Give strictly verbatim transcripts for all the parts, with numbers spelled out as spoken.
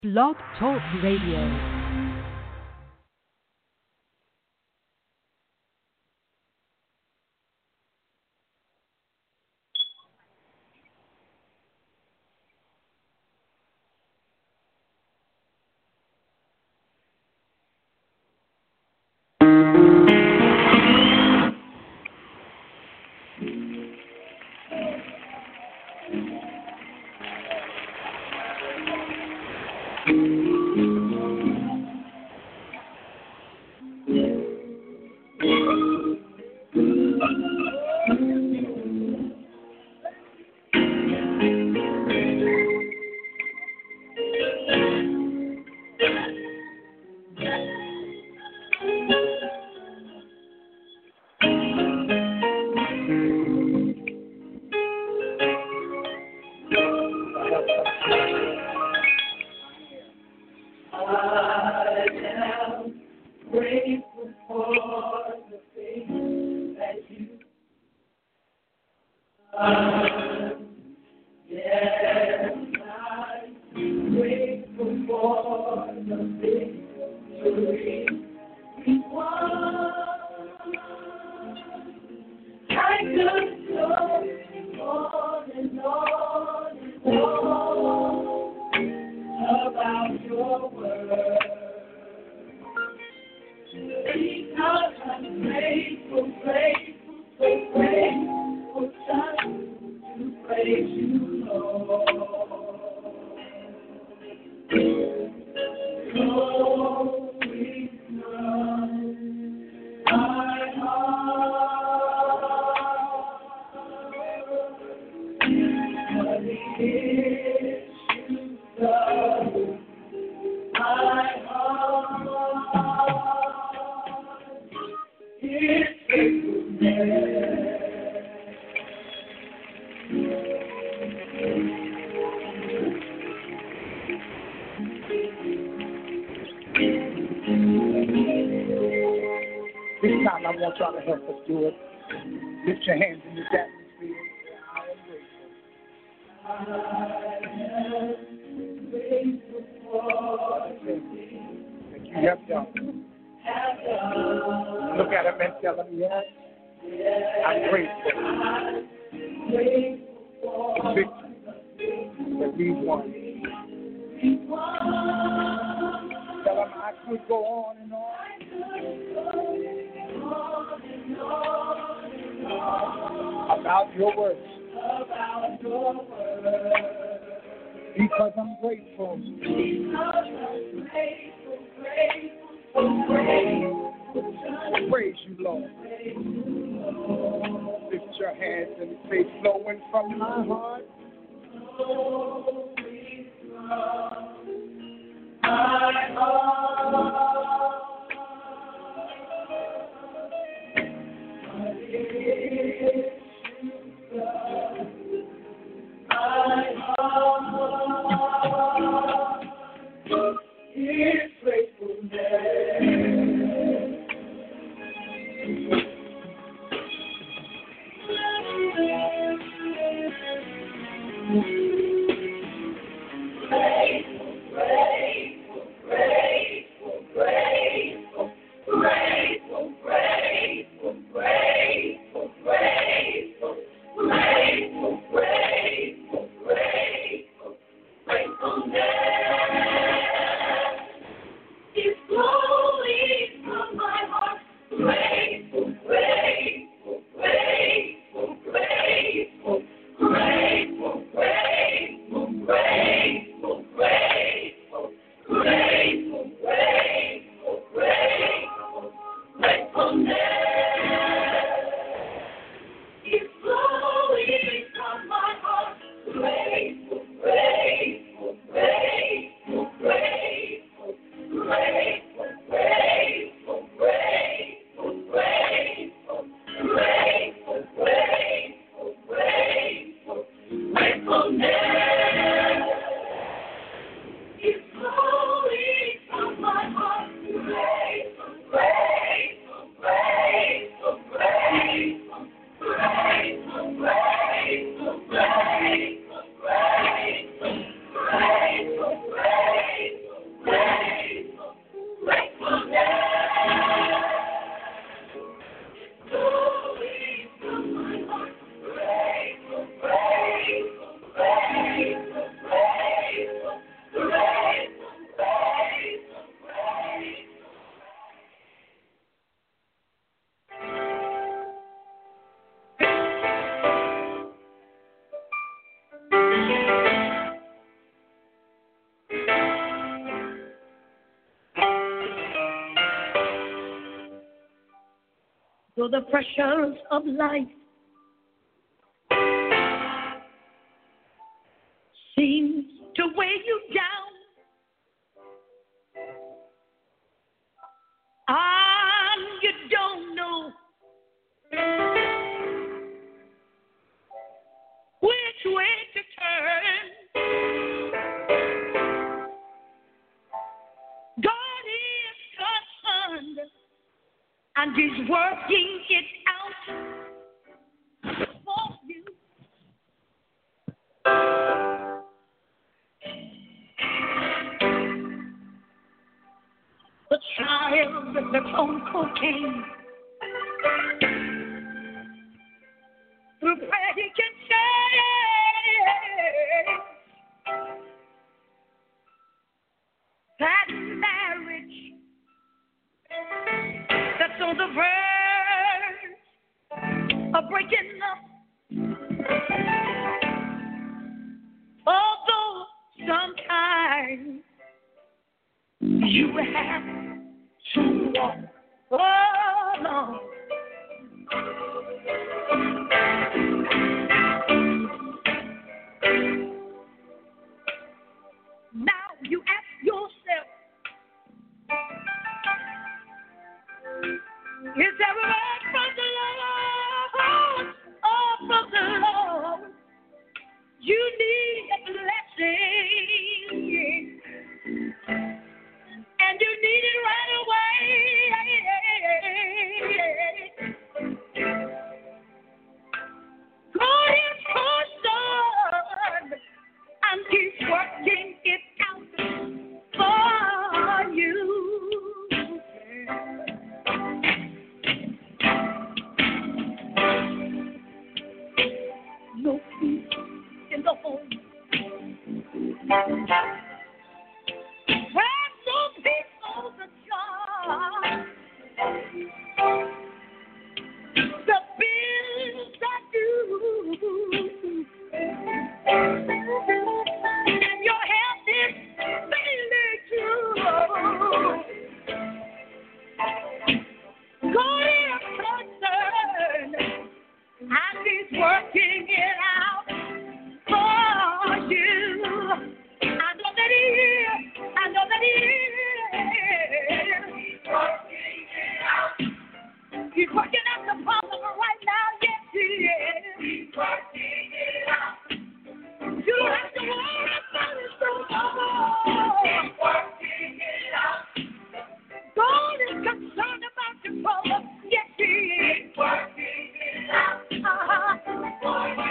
Blog Talk Radio. So the pressures of life seems to weigh you down, and you don't know which way to turn. God is concerned, and He's working it out for you. The child with the own cocaine, through prayer he can change that marriage that's on the verge of breaking up. Although sometimes you have to walk alone. Now you ask yourself, is there a word from the Lord? Oh, from the Lord. You need a blessing, and you need it right away. God is concerned, and He's working it out for you. No peace in the home. There's no peace on the job. The bills are due, and your health is failing too. God is concerned, and He's working it out for you. I know that He is. I know that He is. He's working it out. He's working out the problem right now. Yes, He is. He's working it out. You don't have to worry about it so much. He's working it out. God is concerned about your problem. Yes, He is. He's working it out. Uh-huh. For you.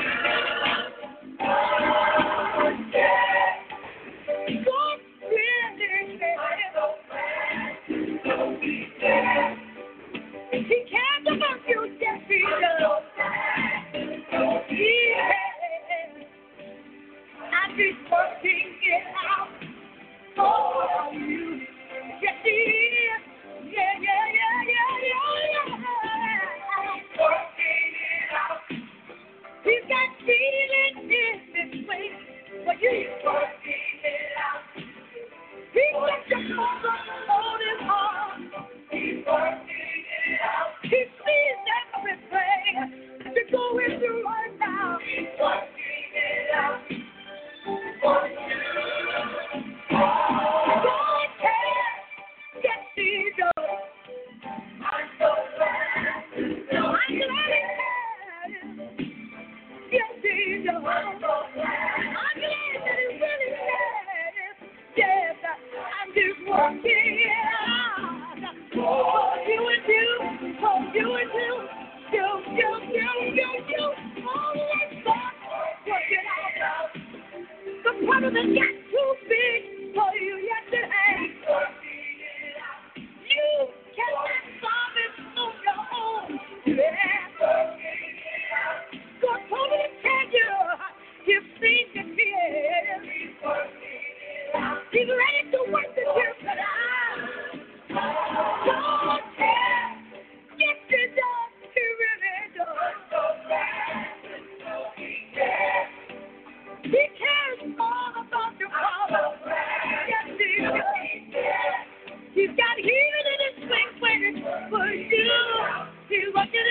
Oh, yeah. God really cares. He cares about you, yes, He does. He cares. And He's working it out for you. Yes, He is. Yeah, yeah, yeah, yeah, yeah, yeah. He's working it out. He's got healing in His way for you. He's working it out. He's got your problem on His heart. He's working it out. He sees everything that you're going through right now. He's working it out for you. God cares. Yes, He does. I'm so glad to know. I'm glad He cares. Yes, He does. I'm so glad. I'm glad that He really cares. Yes, and He's working it out for you and you, for you and you, you, you, you, you, you. Always God working out. The problem has got too big for you, yes it has. You cannot solve it on your own. Yeah. God told me to tell you, you've seen the tears. He's ready to work the tears out. God cares. Yes, He does. He really does. He cares all about your problem. Yes, He does. He's got healing in His wings waiting for you. He's working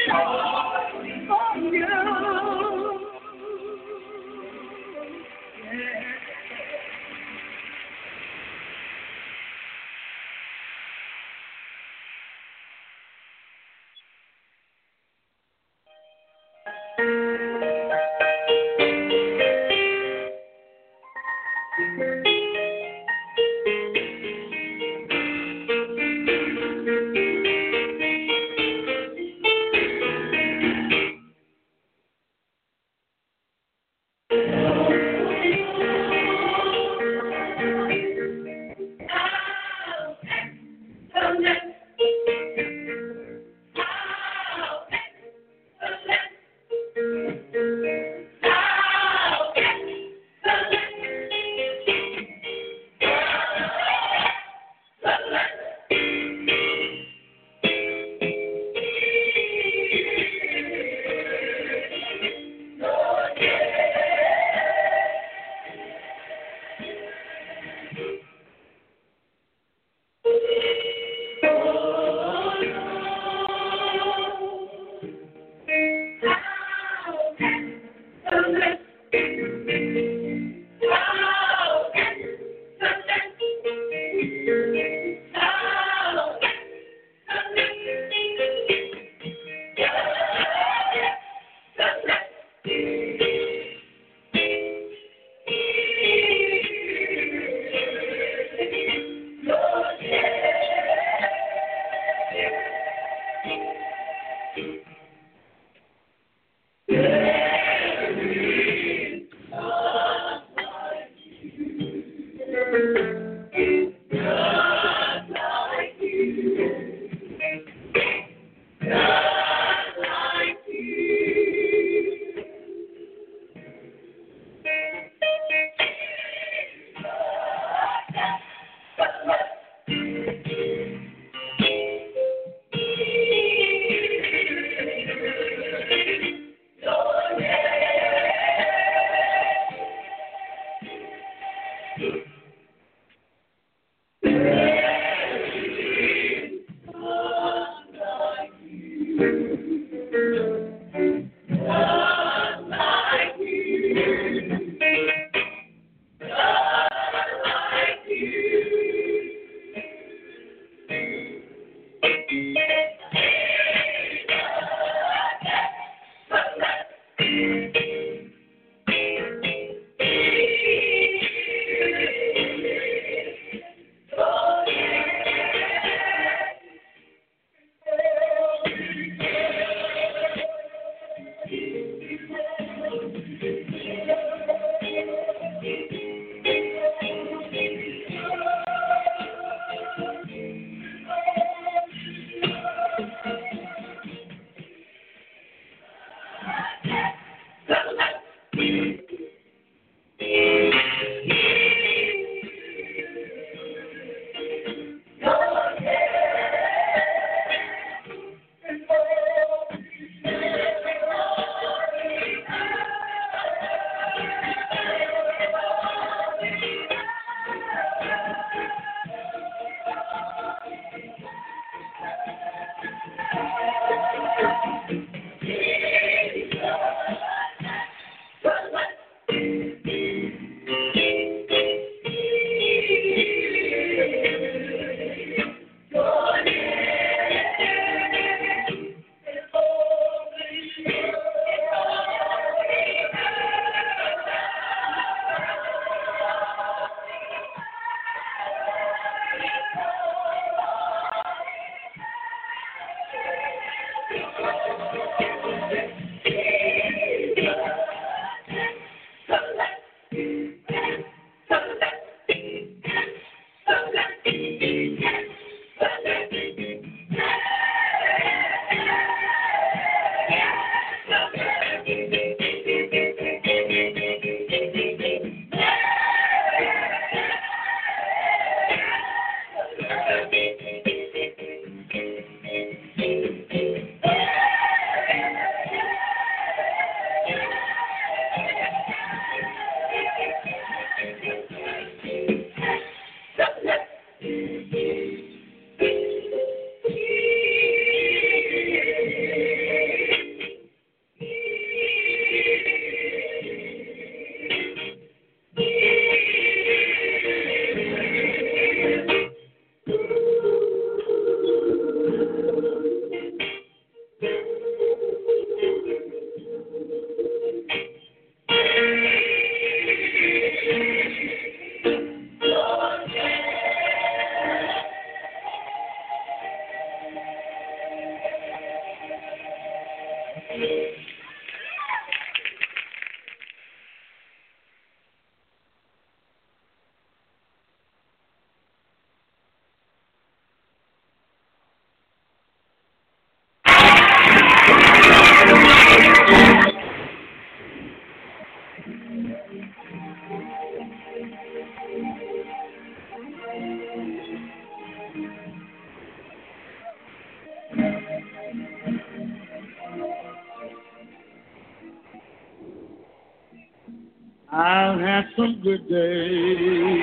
I've had some good days.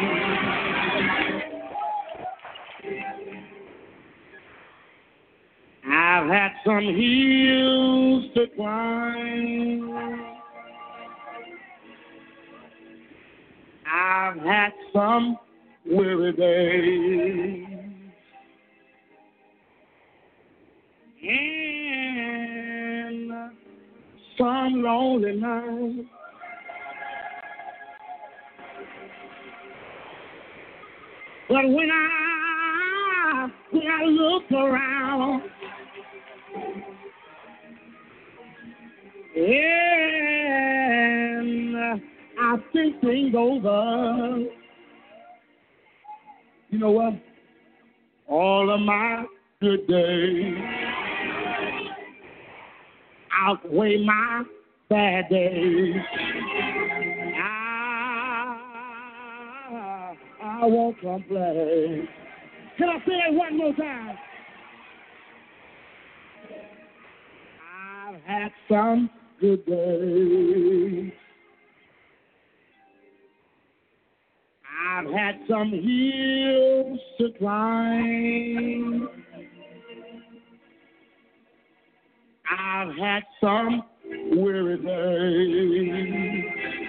I've had some hills to climb. I've had some weary days. And some lonely nights. But when I, when I look around, and I think things over, you know what? All of my good days outweigh my bad days. I won't complain. Can I say it one more time? I've had some good days. I've had some hills to climb. I've had some weary days.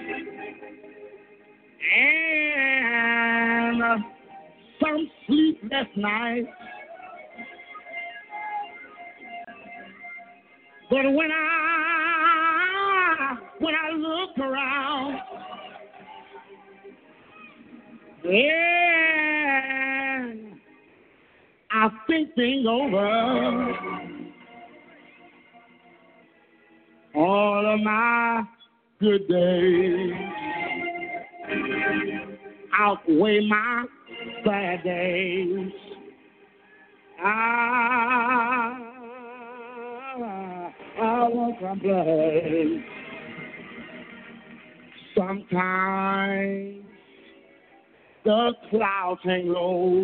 And uh, some sleepless nights. But when I, when I look around, yeah, I think things over. All of my good days outweigh my bad days. I, I won't complain. Sometimes the clouds hang low.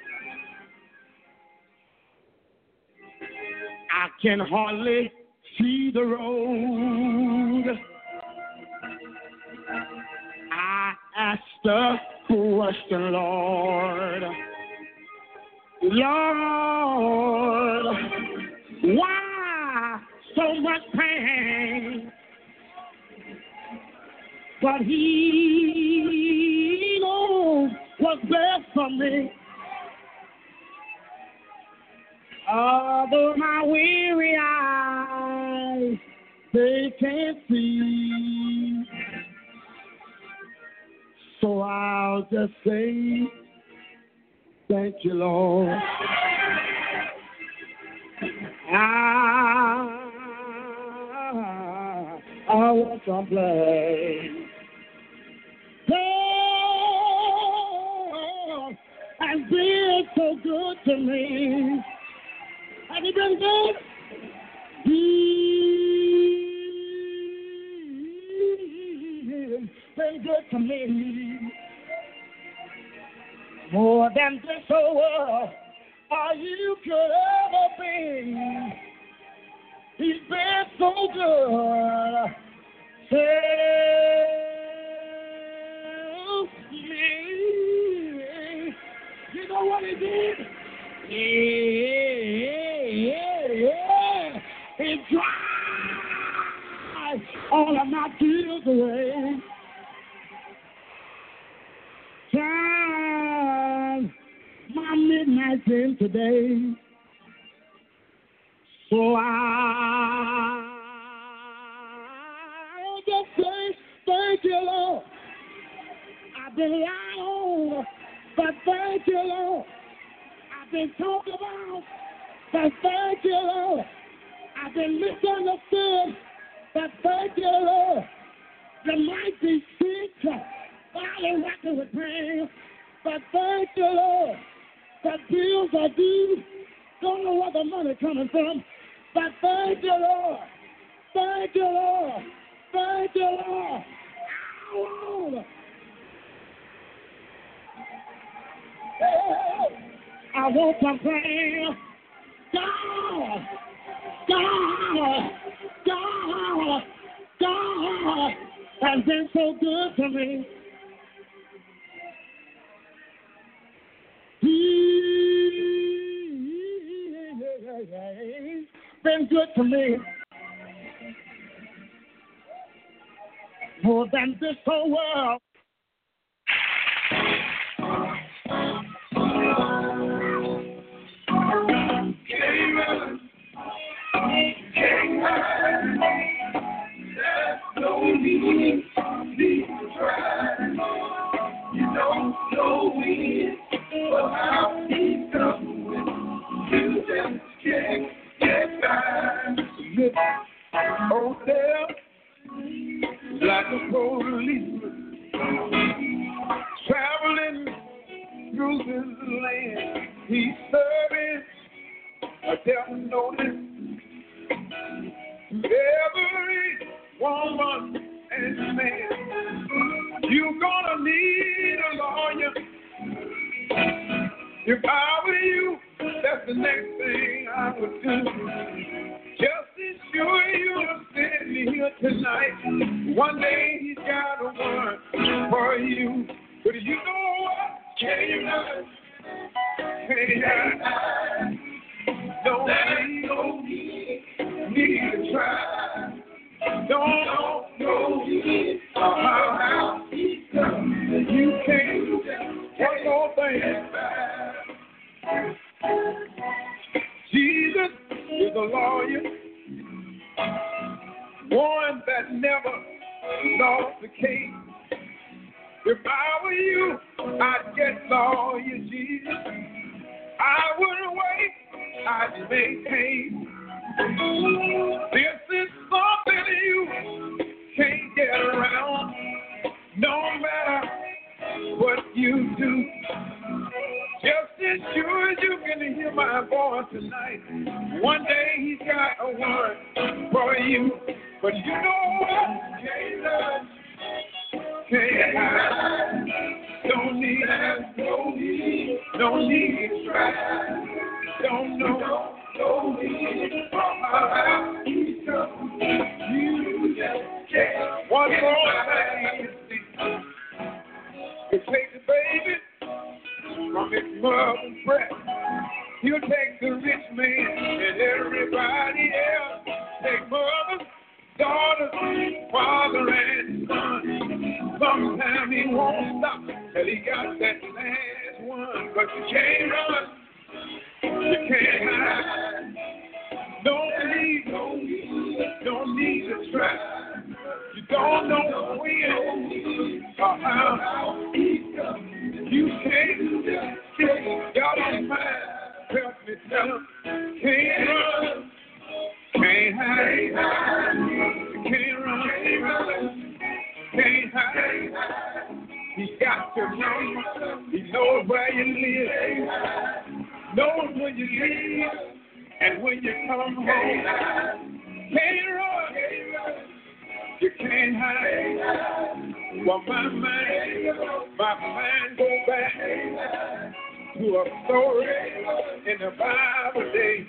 I can hardly see the road. I asked the question, Lord, Lord, why so much pain? But He knows what's best for me. Although my weary eyes, they can't see. So I'll just say, thank you, Lord. I, I won't complain. God has been so good to me. Have you been good? He's been good to me. More than this whole world all you could ever be. He's been so good. Tell me. You know what he did? Yeah, yeah, yeah. He dried all of my tears away. Time my midnight in today. So I just say thank you, Lord. I've been lied on, but thank you, Lord. I've been talked about, but thank you, Lord. I've been misunderstood, but thank you, Lord. You might be sick, body racking with pain, but thank you, Lord. The bills are due, don't know where the money coming from, but thank you, Lord. Thank you, Lord. Thank you, Lord. Lord. I won't complain. God, God, God, God, has been so good to me. He's been good to me. More than this whole world. Can't run, can't hide. There's no need, need to try. You don't know when or how he's coming. You just can't get by. Look, oh, there, like a policeman traveling through this land. He's serving a death notice to every woman and man. You're gonna need a lawyer. If I were you, that's the next thing I would do. Just ensure you're sitting here tonight. One day he's got a word for you. But you know what? Can't you run? Hey, I don't need, No need, need to try. Don't know no need, how he's coming. you can't. One more thing. Jesus is a lawyer, one that never lost the case. If I were you, I'd get lawyer Jesus. I wouldn't wait, I'd maintain. This is something you can't get around, no matter what you do. Just as sure as you can hear my voice tonight, one day he's got a word for you. But you know what? Can't hide. Don't need, No need, no need to try. Don't know, no need, how he's coming. you Just can't. one more thing you see. You take the baby from its mother's breast. He'll take the rich man and everybody else. Take mothers, daughters, father, and son. Sometimes he won't stop till he got that last one. But you can't run, you can't hide. Don't need, don't need, don't need to try. You don't know when or how. You can't, can't, God don't mind. Help me tell him, can't run, can't hide. You can't run, can't hide. He got your number. He knows where you live, knows when you leave, and when you come home. Can't run, you can't hide. Well, my mind, my mind goes back to a story in the Bible days.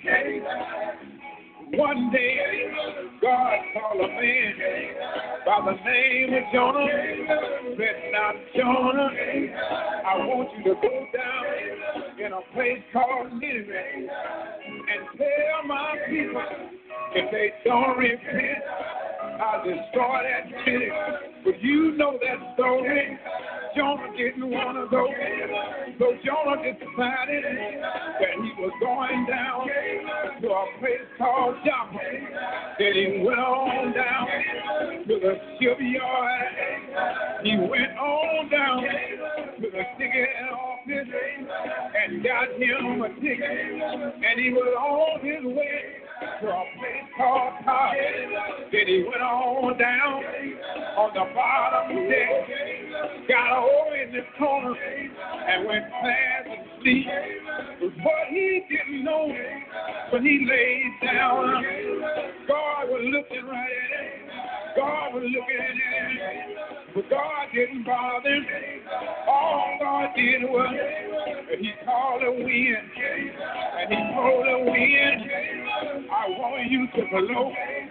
One day, God called a man by the name of Jonah. Said, now, Jonah, I want you to go down in a place called Nineveh and tell my people if they don't repent, I'll destroy that city. But you know that story. Jonah didn't want to go. So Jonah decided that he was going down to a place called Joppa. Then he went on down to the shipyard. He went on down to the ticket office and got him a ticket. And he was on his way to a place called Top. Then he went on down on the bottom deck, got over in the corner, and went fast asleep. But what he didn't know when he laid down, God was looking right at him. God was looking at him, but God didn't bother him. All God did was he called the wind, and he told the wind, I want you to blow.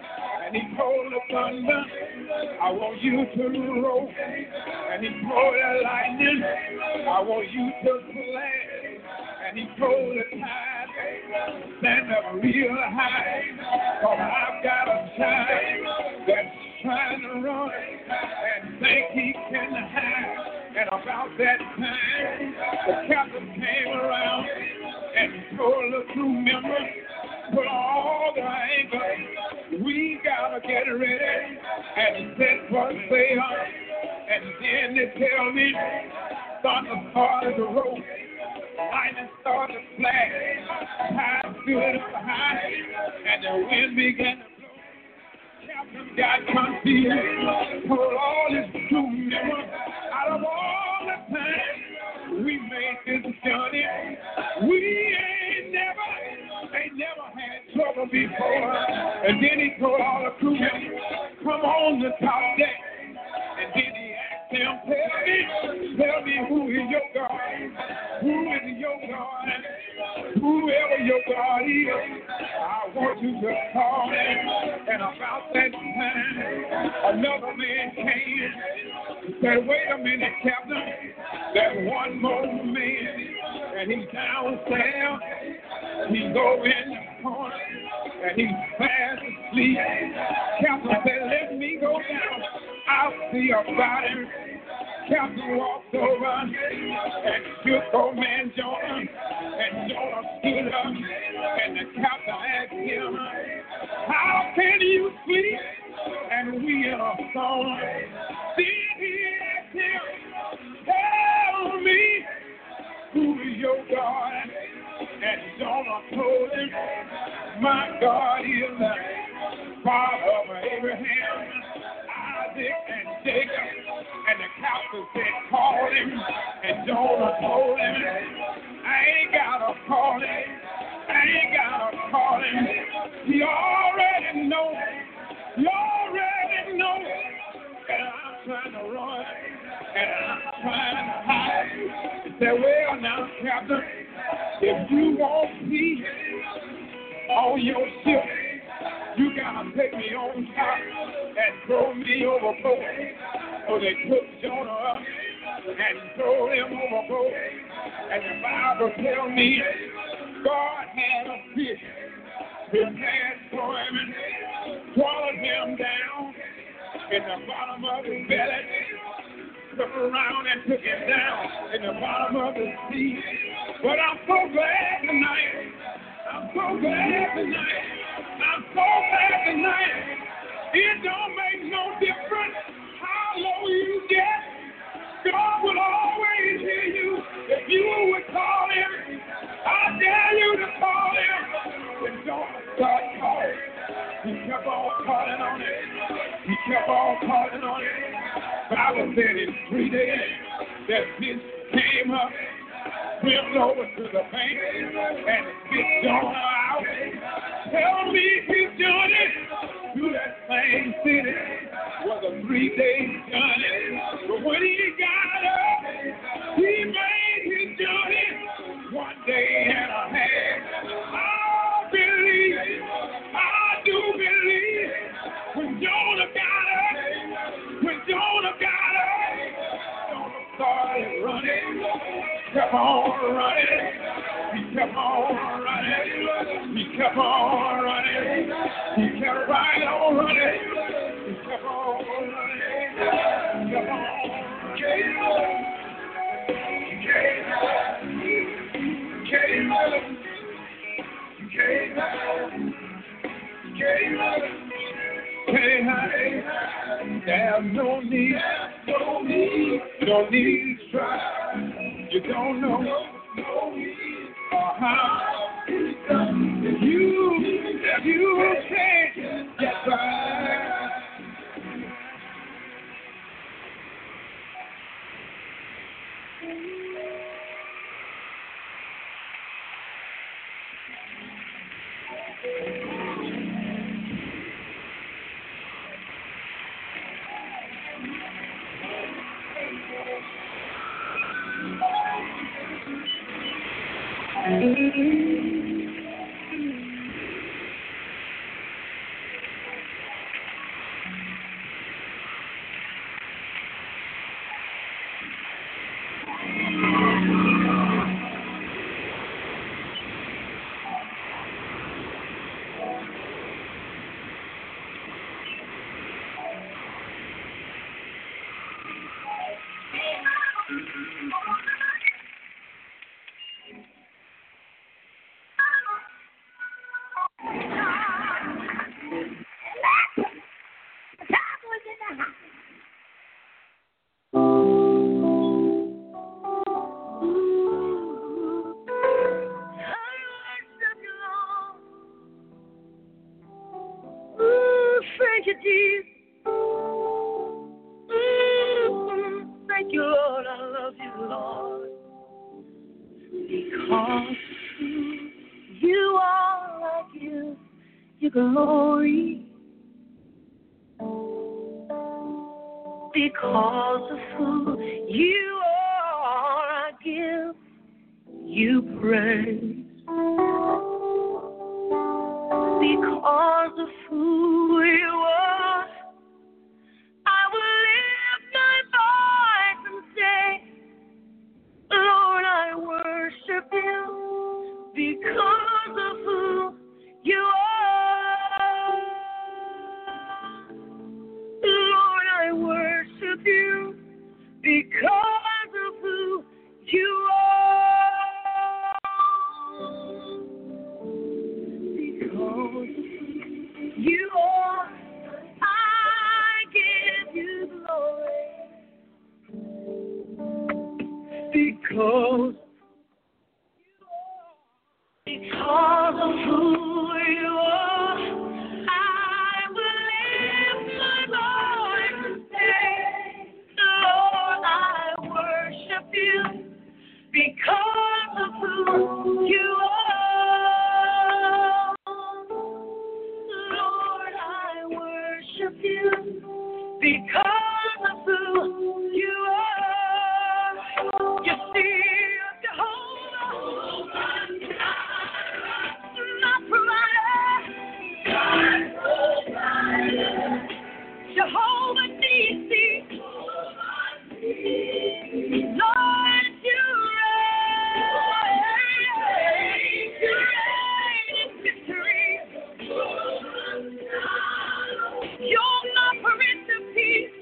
And he told the thunder, I want you to roll. And he told the lightning, I want you to flash. And he told the tide, stand up real high. For I've got a child that's trying to run and think he can hide. And about that time, the captain came around and he told the crew members, put all the anchor, we gotta get ready. And he said, what say on? And then they tell me, thunder started to roll, lightning started to flash, high stood up high, and the wind began to blow. Captain got confused, told all his crew members, out of all the time we made this journey, we ain't never, ain't never had trouble before. And then he told all the crew members, come on the top deck. And then he asked them, tell me, tell me who is your God? Who is your God? Whoever your God is, I want you to call him. And about that time, another man came. He said, wait a minute, Captain. There's one more man. And he's downstairs. He go in the corner. And he's fast asleep. Captain said, let me go down. I'll see about him. Captain walked over and shook old man Jonah. And Jonah stood up. And the captain asked him, how can you sleep? And we in a storm. Did he ask him, tell me, who is your God? And Jonah told him, my God is the Father of Abraham, Isaac, and Jacob. And the captain said, call him. And Jonah told him, I ain't gotta call him. I ain't gotta call him. He already knows. He already knows. And I'm trying to run. And I'm trying to hide. He said, well, now, Captain, if you want peace on your ship, you gotta take me on top and throw me overboard. So they took Jonah up and threw him overboard. And the Bible tells me God had a fish prepared for him and swallowed him down in the bottom of his belly. Took around and took him down in the bottom of the sea. But I'm so glad tonight. I'm so glad tonight. I'm so glad tonight. It don't make no difference how low you get. God will always hear you if you would call him. I dare you to call him. And don't start calling. He kept on calling on it. He kept on calling on it. Bible said in three days that fish came up, swam over to the bank, and spit Jonah out. Tell me his journey to that same city was a three-day journey. But when he got up, he made his journey one day and a half. I believe, I do believe, when Jonah got up, when Jonah got up, Jonah started running, kept on running, he kept on running, he kept on running, he kept right on running, he kept on running, he kept on running. Hey, hey, there's no need, no need, you don't need to try, you don't know or how, if you, if you can't get by. Jesus. Mm, thank you, Lord. I love you, Lord. Because you are, I give you glory. Because of who you are, I give you praise. Because of who you are, I will lift my voice and say, Lord, I worship you. Because of who you are, Lord, I worship you. Because of who you are, because you are, I give you glory. Because Because of who you are, I will lift my voice and say, Lord, I worship you. Because of who you are, Lord, I worship you. Because of who you are, you see, Jehovah, my provider, Jehovah Nissi, Lord, you reign, you reign in victory. You're my Prince of Peace,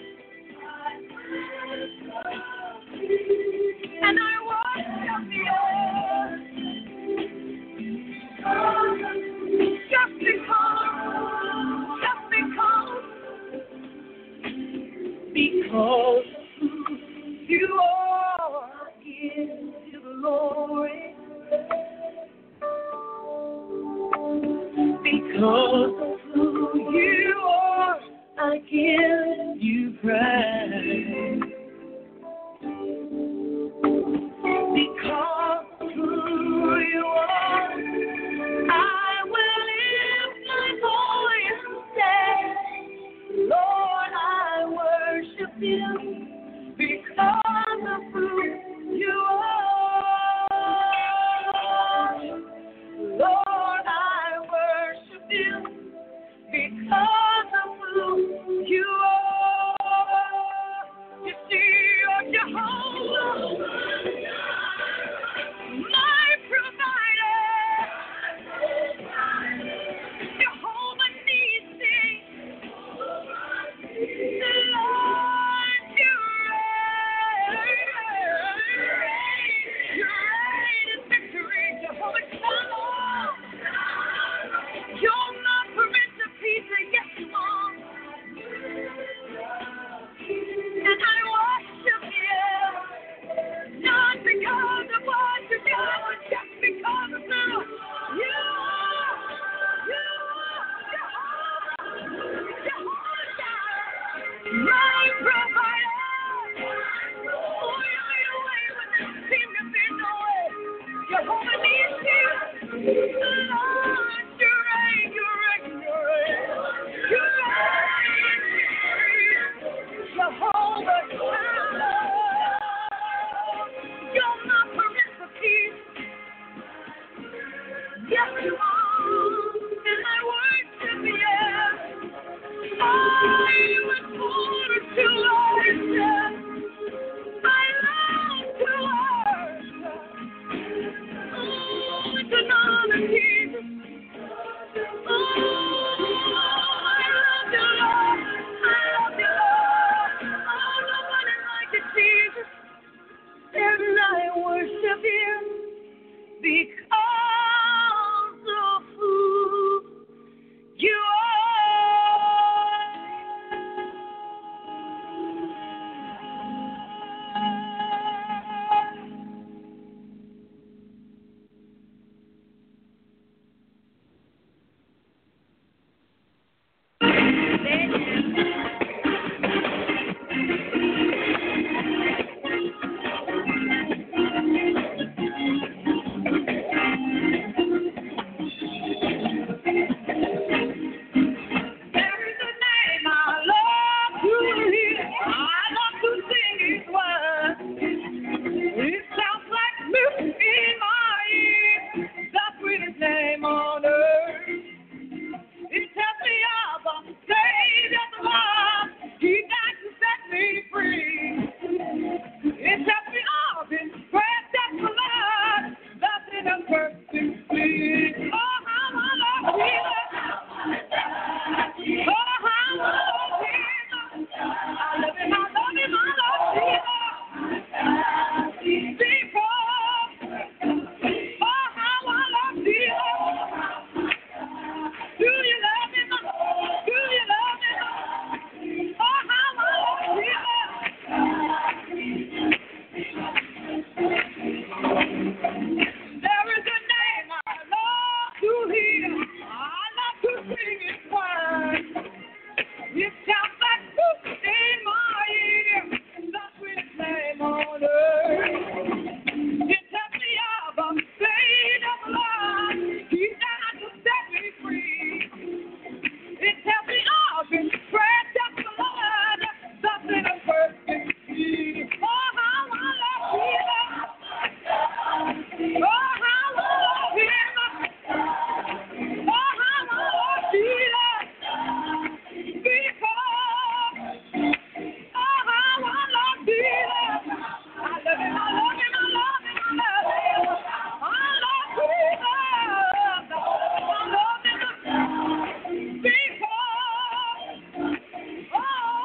and I worship you. Just because, just because, because you are, I give you glory. Because of who you are, I give you praise. Because of who you are, I will lift my voice and say, Lord, I worship you. Because of who you are, Lord, I worship you. Because of who you are, you see, you're Jehovah, my provider, Jehovah Nissi, Lord, you reign, you reign in victory, Jehovah Shalom, you're my Prince of Peace, yes you are, and I worship you, not because of what you've done, but just because of who you are, you are Jehovah, Jehovah, my provider. Oh, you made a way when there seemed to be no way. Jehovah Nissi, Lord, you reign, you reign, you reign, you reign. Jehovah Shalom, you're my Prince of Peace. Yes, you are, and I worship you. I was born to worship. I love to worship. Oh, it's an honor, Jesus. perfect peace. Oh, how I love Jesus. Oh, how I love Jesus. I love him, I love him, I love Jesus. Because, oh, how I love Jesus. Do you love him? Do you love him? Oh, how I love Jesus. There is a name I love to hear. I love to sing His word. It sounds like music in my ear. The sweetest name on earth. It tells me of a state of life. He died to set me free. It tells me of His precious blood. Something of perfect peace. Oh, how I love Jesus. Oh, how I love Him. Oh, how I love Jesus. Because, oh, how I love Jesus. I love Him, I love Him, I love Him, I love Him. I love Jesus. I love Him because, oh,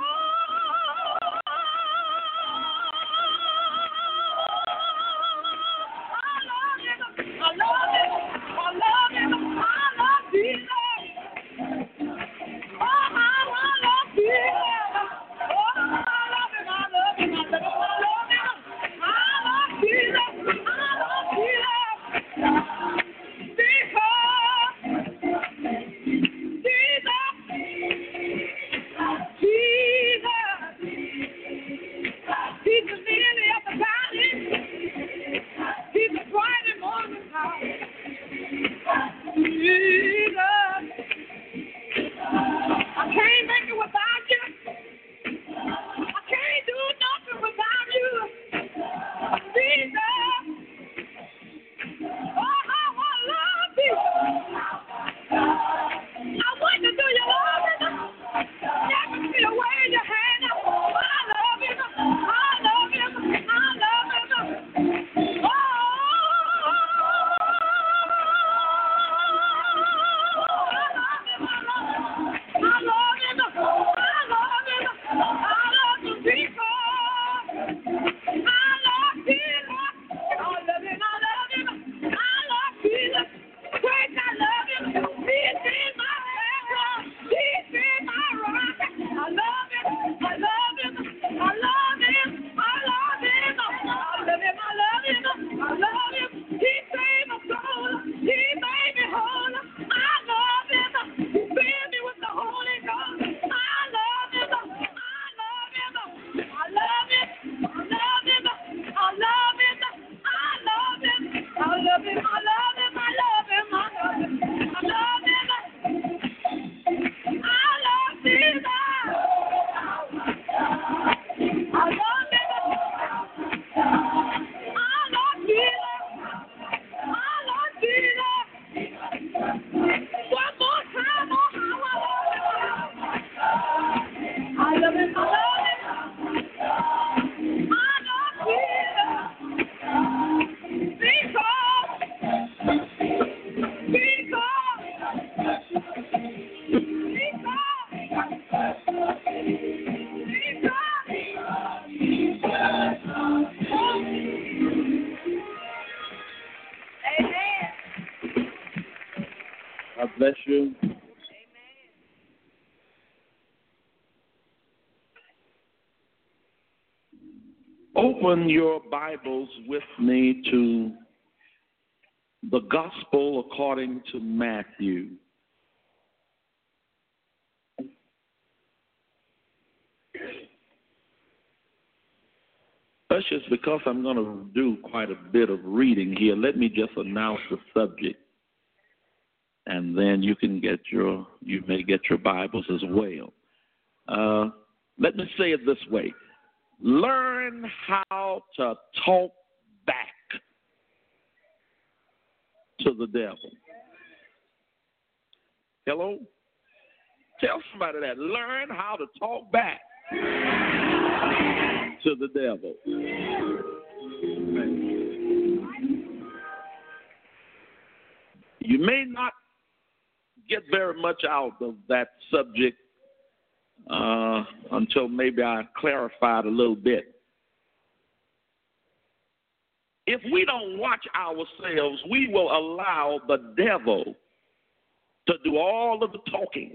I love Him, I love Him, I love Him, I love Jesus. Oh, how I love Jesus. Oh, I love Him, I love Him, I love Him, I love Him. I love Jesus, I love Jesus. Because Jesus, Jesus, He's the lily of the valley. He's the bright and morning star. Jesus, I can't make it without you. I can't do nothing without you. Jesus, oh, how I love you. I wonder, do you love me? Never see a wave your hand up. But I love him. I love him. I love him. Oh, I love him. I love him. I love him. I love him because I love Jesus. I love him. I love him. I love Jesus. Praise, I love him. He's in my heart. He's in my rock. I love him. I love him. I love him. I love him. I love him. I love him. I love him. He saved my soul. He made me whole. I love him. He filled me with the Holy Ghost. I love him. I love him. I love him. I love him. I love him. I love him. I love him. I love him. I love him. I love him. I love him. I love Jesus. I love him. I love Jesus. I love Jesus. One more time, oh, how I love him. I love him. I love him. I love Jesus. Because, because, Amen. God bless you. Open your Bibles with me to the Gospel according to Matthew. Ushers, because I'm going to do quite a bit of reading here, let me just announce the subject, and then you can get your, you may get your Bibles as well. Uh, let me say it this way. Learn how to talk back to the devil. Hello? Tell somebody that. Learn how to talk back to the devil. You may not get very much out of that subject uh, until maybe I clarify it a little bit. If we don't watch ourselves, we will allow the devil to do all of the talking.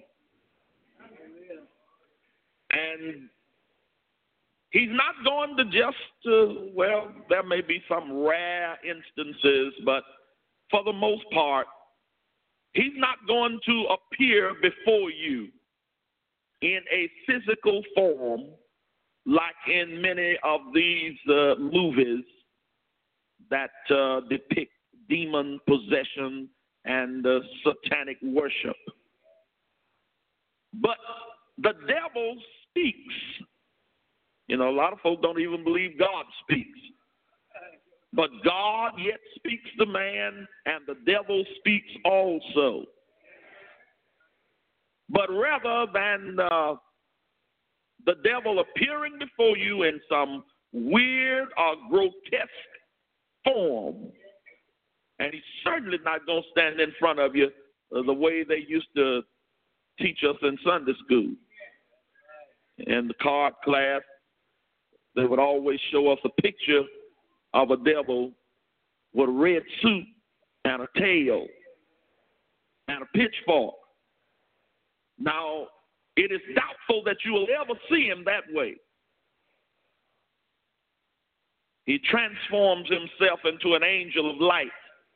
And he's not going to just, uh, well, there may be some rare instances, but for the most part, he's not going to appear before you in a physical form like in many of these uh, movies that uh, depict demon possession and uh, satanic worship. But the devil speaks. You know, a lot of folks don't even believe God speaks. But God yet speaks to man, and the devil speaks also. But rather than uh, the devil appearing before you in some weird or grotesque form, and he's certainly not going to stand in front of you uh, the way they used to teach us in Sunday school. In the card class, they would always show us a picture of a devil with a red suit and a tail and a pitchfork. Now, it is doubtful that you will ever see him that way. He transforms himself into an angel of light.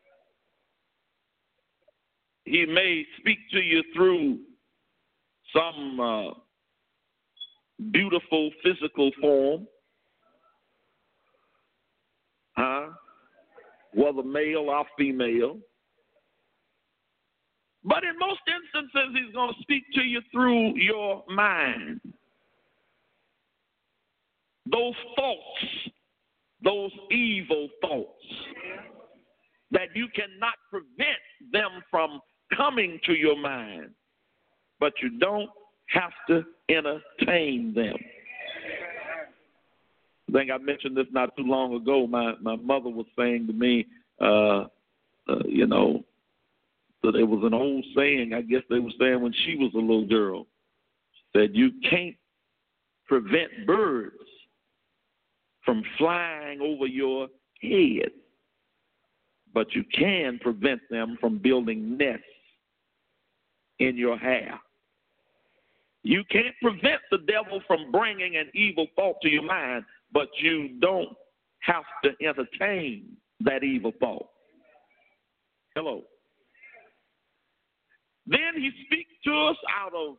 He may speak to you through some uh, beautiful physical form, huh? Whether male or female. But in most instances, he's going to speak to you through your mind. Those thoughts, those evil thoughts, that you cannot prevent them from coming to your mind, but you don't have to entertain them. I think I mentioned this not too long ago. My my mother was saying to me, uh, uh, you know, that it was an old saying, I guess they were saying when she was a little girl, that you can't prevent birds from flying over your head, but you can prevent them from building nests in your hair. You can't prevent the devil from bringing an evil thought to your mind, but you don't have to entertain that evil thought. Hello. Then he speaks to us out of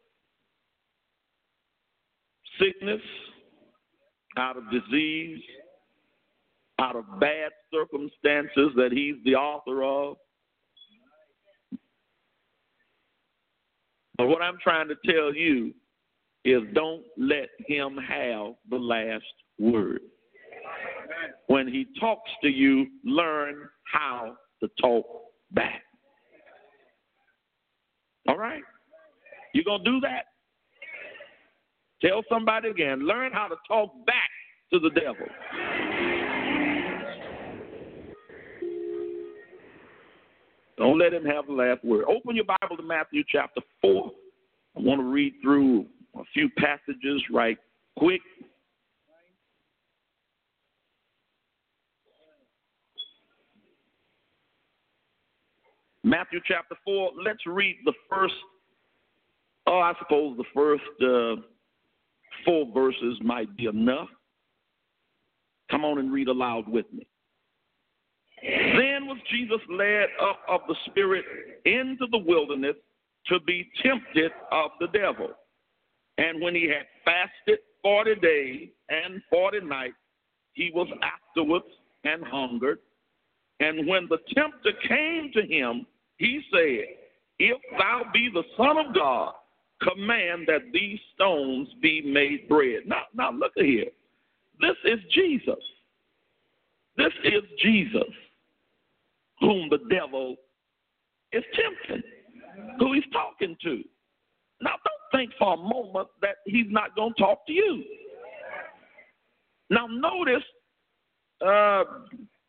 sickness, out of disease, out of bad circumstances that he's the author of. But what I'm trying to tell you is don't let him have the last word. When he talks to you, learn how to talk back. All right? You going to do that? Tell somebody again, learn how to talk back to the devil. Don't let him have the last word. Open your Bible to Matthew chapter four. I want to read through a few passages right quick. Matthew chapter four, let's read the first, oh, I suppose the first uh, four verses might be enough. Come on and read aloud with me. Then was Jesus led up of the Spirit into the wilderness to be tempted of the devil. And when he had fasted forty days and forty nights, he was afterwards and hungered. And when the tempter came to him, he said, If thou be the Son of God, command that these stones be made bread. Now, now look at here. This is Jesus. This is Jesus, whom the devil is tempting, who he's talking to. Now, don't think for a moment that he's not going to talk to you. Now, notice uh,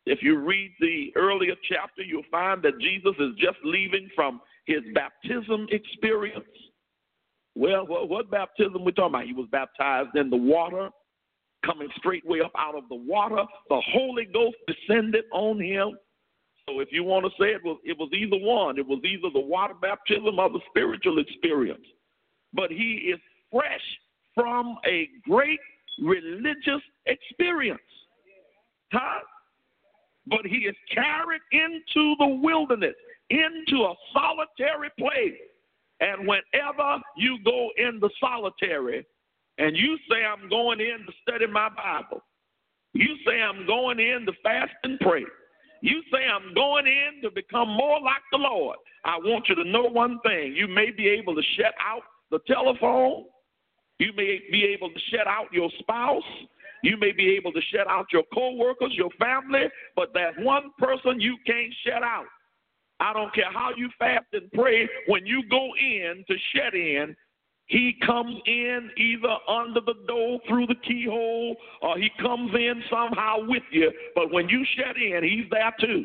If you read the earlier chapter, you'll find that Jesus is just leaving from his baptism experience. Well, what, what baptism we talking about? He was baptized in the water, coming straightway up out of the water. The Holy Ghost descended on him. So if you want to say it was, it was either one. It was either the water baptism or the spiritual experience. But he is fresh from a great religious experience. Huh? But he is carried into the wilderness, into a solitary place. And whenever you go in the solitary and you say, I'm going in to study my Bible, you say, I'm going in to fast and pray, you say, I'm going in to become more like the Lord, I want you to know one thing. You may be able to shut out the telephone. You may be able to shut out your spouse. You may be able to shut out your co-workers, your family, but there's one person you can't shut out. I don't care how you fast and pray. When you go in to shut in, he comes in either under the door through the keyhole or he comes in somehow with you. But when you shut in, he's there too.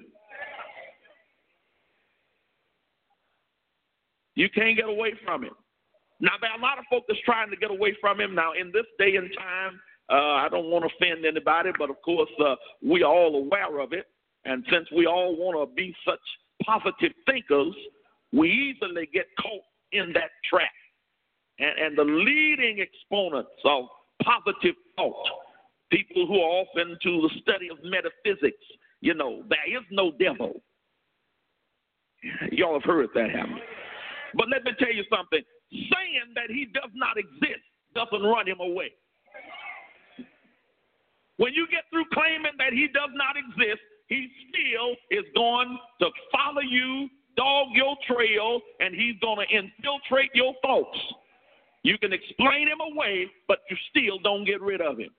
You can't get away from him. Now, there are a lot of folks that's trying to get away from him. Now, in this day and time, uh, I don't want to offend anybody, but of course, uh, we are all aware of it. And since we all want to be such positive thinkers, we easily get caught in that trap. And, and the leading exponents of positive thought, people who are off into the study of metaphysics, you know, there is no devil. Y'all have heard that, haven't you? But let me tell you something. Saying that he does not exist doesn't run him away. When you get through claiming that he does not exist, he still is going to follow you, dog your trail, and he's going to infiltrate your thoughts. You can explain him away, but you still don't get rid of him.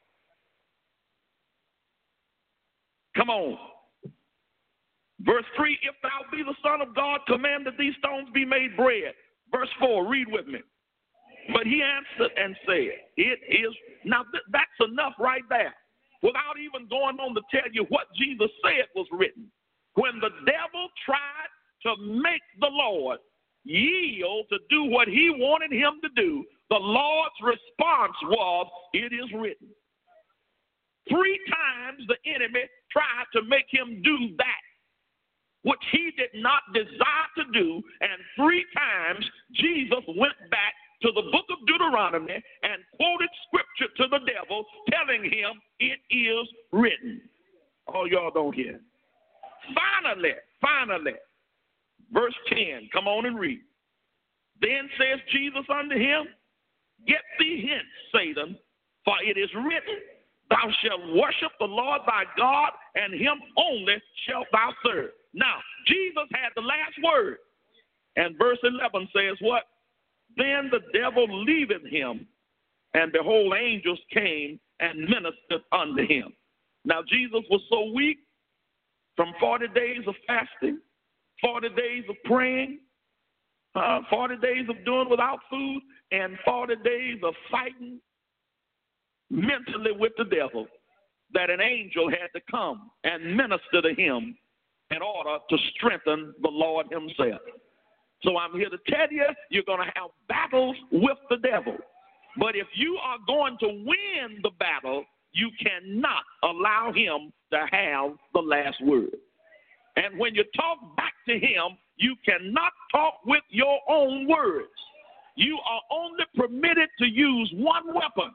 Come on. Verse three, if thou be the Son of God, command that these stones be made bread. Verse four, read with me. But he answered and said, it is, now th- that's enough right there. Without even going on to tell you what Jesus said was written. When the devil tried to make the Lord yield to do what he wanted him to do, the Lord's response was, it is written. Three times the enemy tried to make him do that which he did not desire to do, and three times Jesus went back to the book of Deuteronomy and quoted scripture to the devil, telling him, it is written. Oh, y'all don't hear. Finally, finally, verse ten, come on and read. Then says Jesus unto him, get thee hence, Satan, for it is written, thou shalt worship the Lord thy God, and him only shalt thou serve. Now, Jesus had the last word. And verse eleven says what? Then the devil leaveth him, and behold, angels came and ministered unto him. Now, Jesus was so weak from forty days of fasting, forty days of praying, uh, forty days of doing without food, and forty days of fighting mentally with the devil, that an angel had to come and minister to him in order to strengthen the Lord himself. So I'm here to tell you, you're going to have battles with the devil. But if you are going to win the battle, you cannot allow him to have the last word. And when you talk back to him, you cannot talk with your own words. You are only permitted to use one weapon.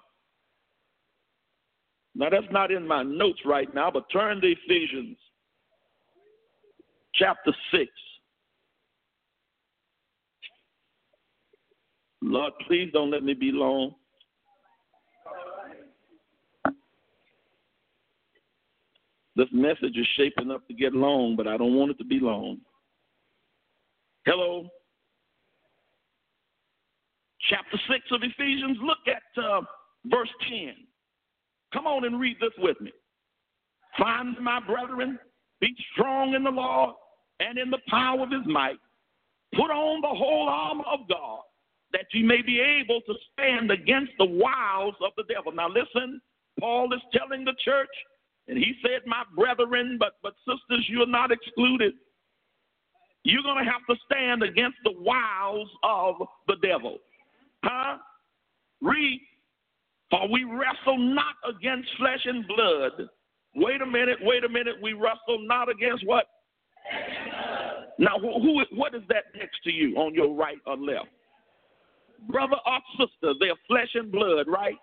Now, that's not in my notes right now, but turn to Ephesians chapter six. Lord, please don't let me be long. This message is shaping up to get long, but I don't want it to be long. Hello? Chapter six of Ephesians, look at uh, verse ten. Come on and read this with me. Finally, my brethren, be strong in the Lord and in the power of his might. Put on the whole armor of God, that you may be able to stand against the wiles of the devil. Now listen, Paul is telling the church And he said, my brethren, but, but sisters, you're not excluded. You're going to have to stand against the wiles of the devil. Huh? Read. For we wrestle not against flesh and blood. Wait a minute, wait a minute. We wrestle not against what? Now, who, who, what is that next to you on your right or left? Brother or sister, they're flesh and blood, right?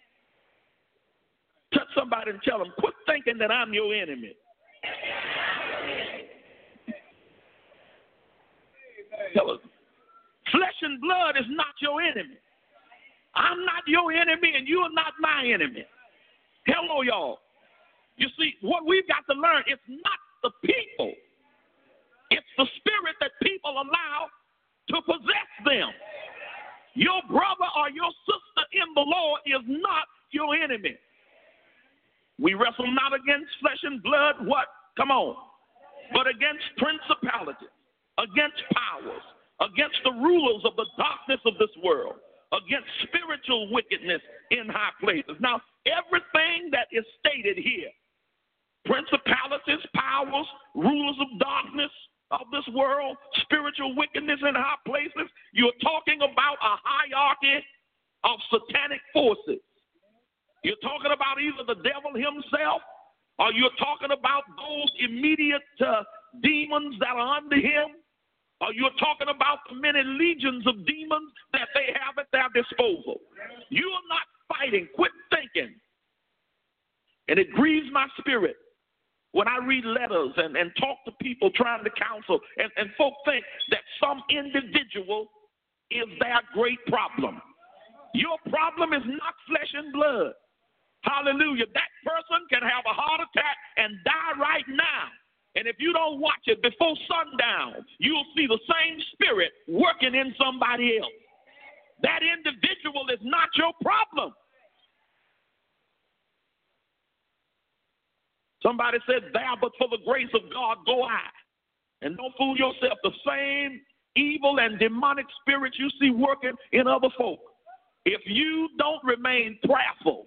Touch somebody and tell them, quit thinking that I'm your enemy. Tell them, flesh and blood is not your enemy. I'm not your enemy, and you're not my enemy. Hello, y'all. You see, what we've got to learn, it's not the people. It's the spirit that people allow to possess them. Your brother or your sister in the Lord is not your enemy. We wrestle not against flesh and blood, what? Come on. But against principalities, against powers, against the rulers of the darkness of this world, against spiritual wickedness in high places. Now, everything that is stated here, principalities, powers, rulers of darkness of this world, spiritual wickedness in high places, you're talking about a hierarchy of satanic forces. You're talking about either the devil himself, or you're talking about those immediate uh, demons that are under him, or you're talking about the many legions of demons that they have at their disposal. You are not fighting. Quit thinking. And it grieves my spirit when I read letters and, and talk to people trying to counsel, and, and folk think that some individual is their great problem. Your problem is not flesh and blood. Hallelujah. That person can have a heart attack and die right now. And if you don't watch it before sundown, you'll see the same spirit working in somebody else. That individual is not your problem. Somebody said, there, but for the grace of God, go I. And don't fool yourself. The same evil and demonic spirits you see working in other folk, if you don't remain prayerful,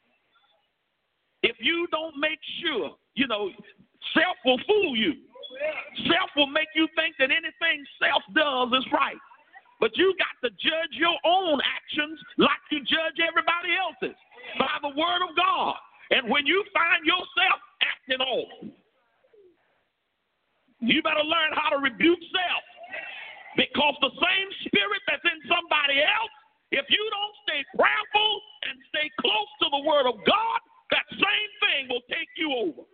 if you don't make sure, you know, self will fool you. Self will make you think that anything self does is right. But you got to judge your own actions like you judge everybody else's, by the word of God. And when you find yourself acting off, you better learn how to rebuke self. Because the same spirit that's in somebody else, if you don't stay prayerful and stay close to the word of God, that same thing will take you over.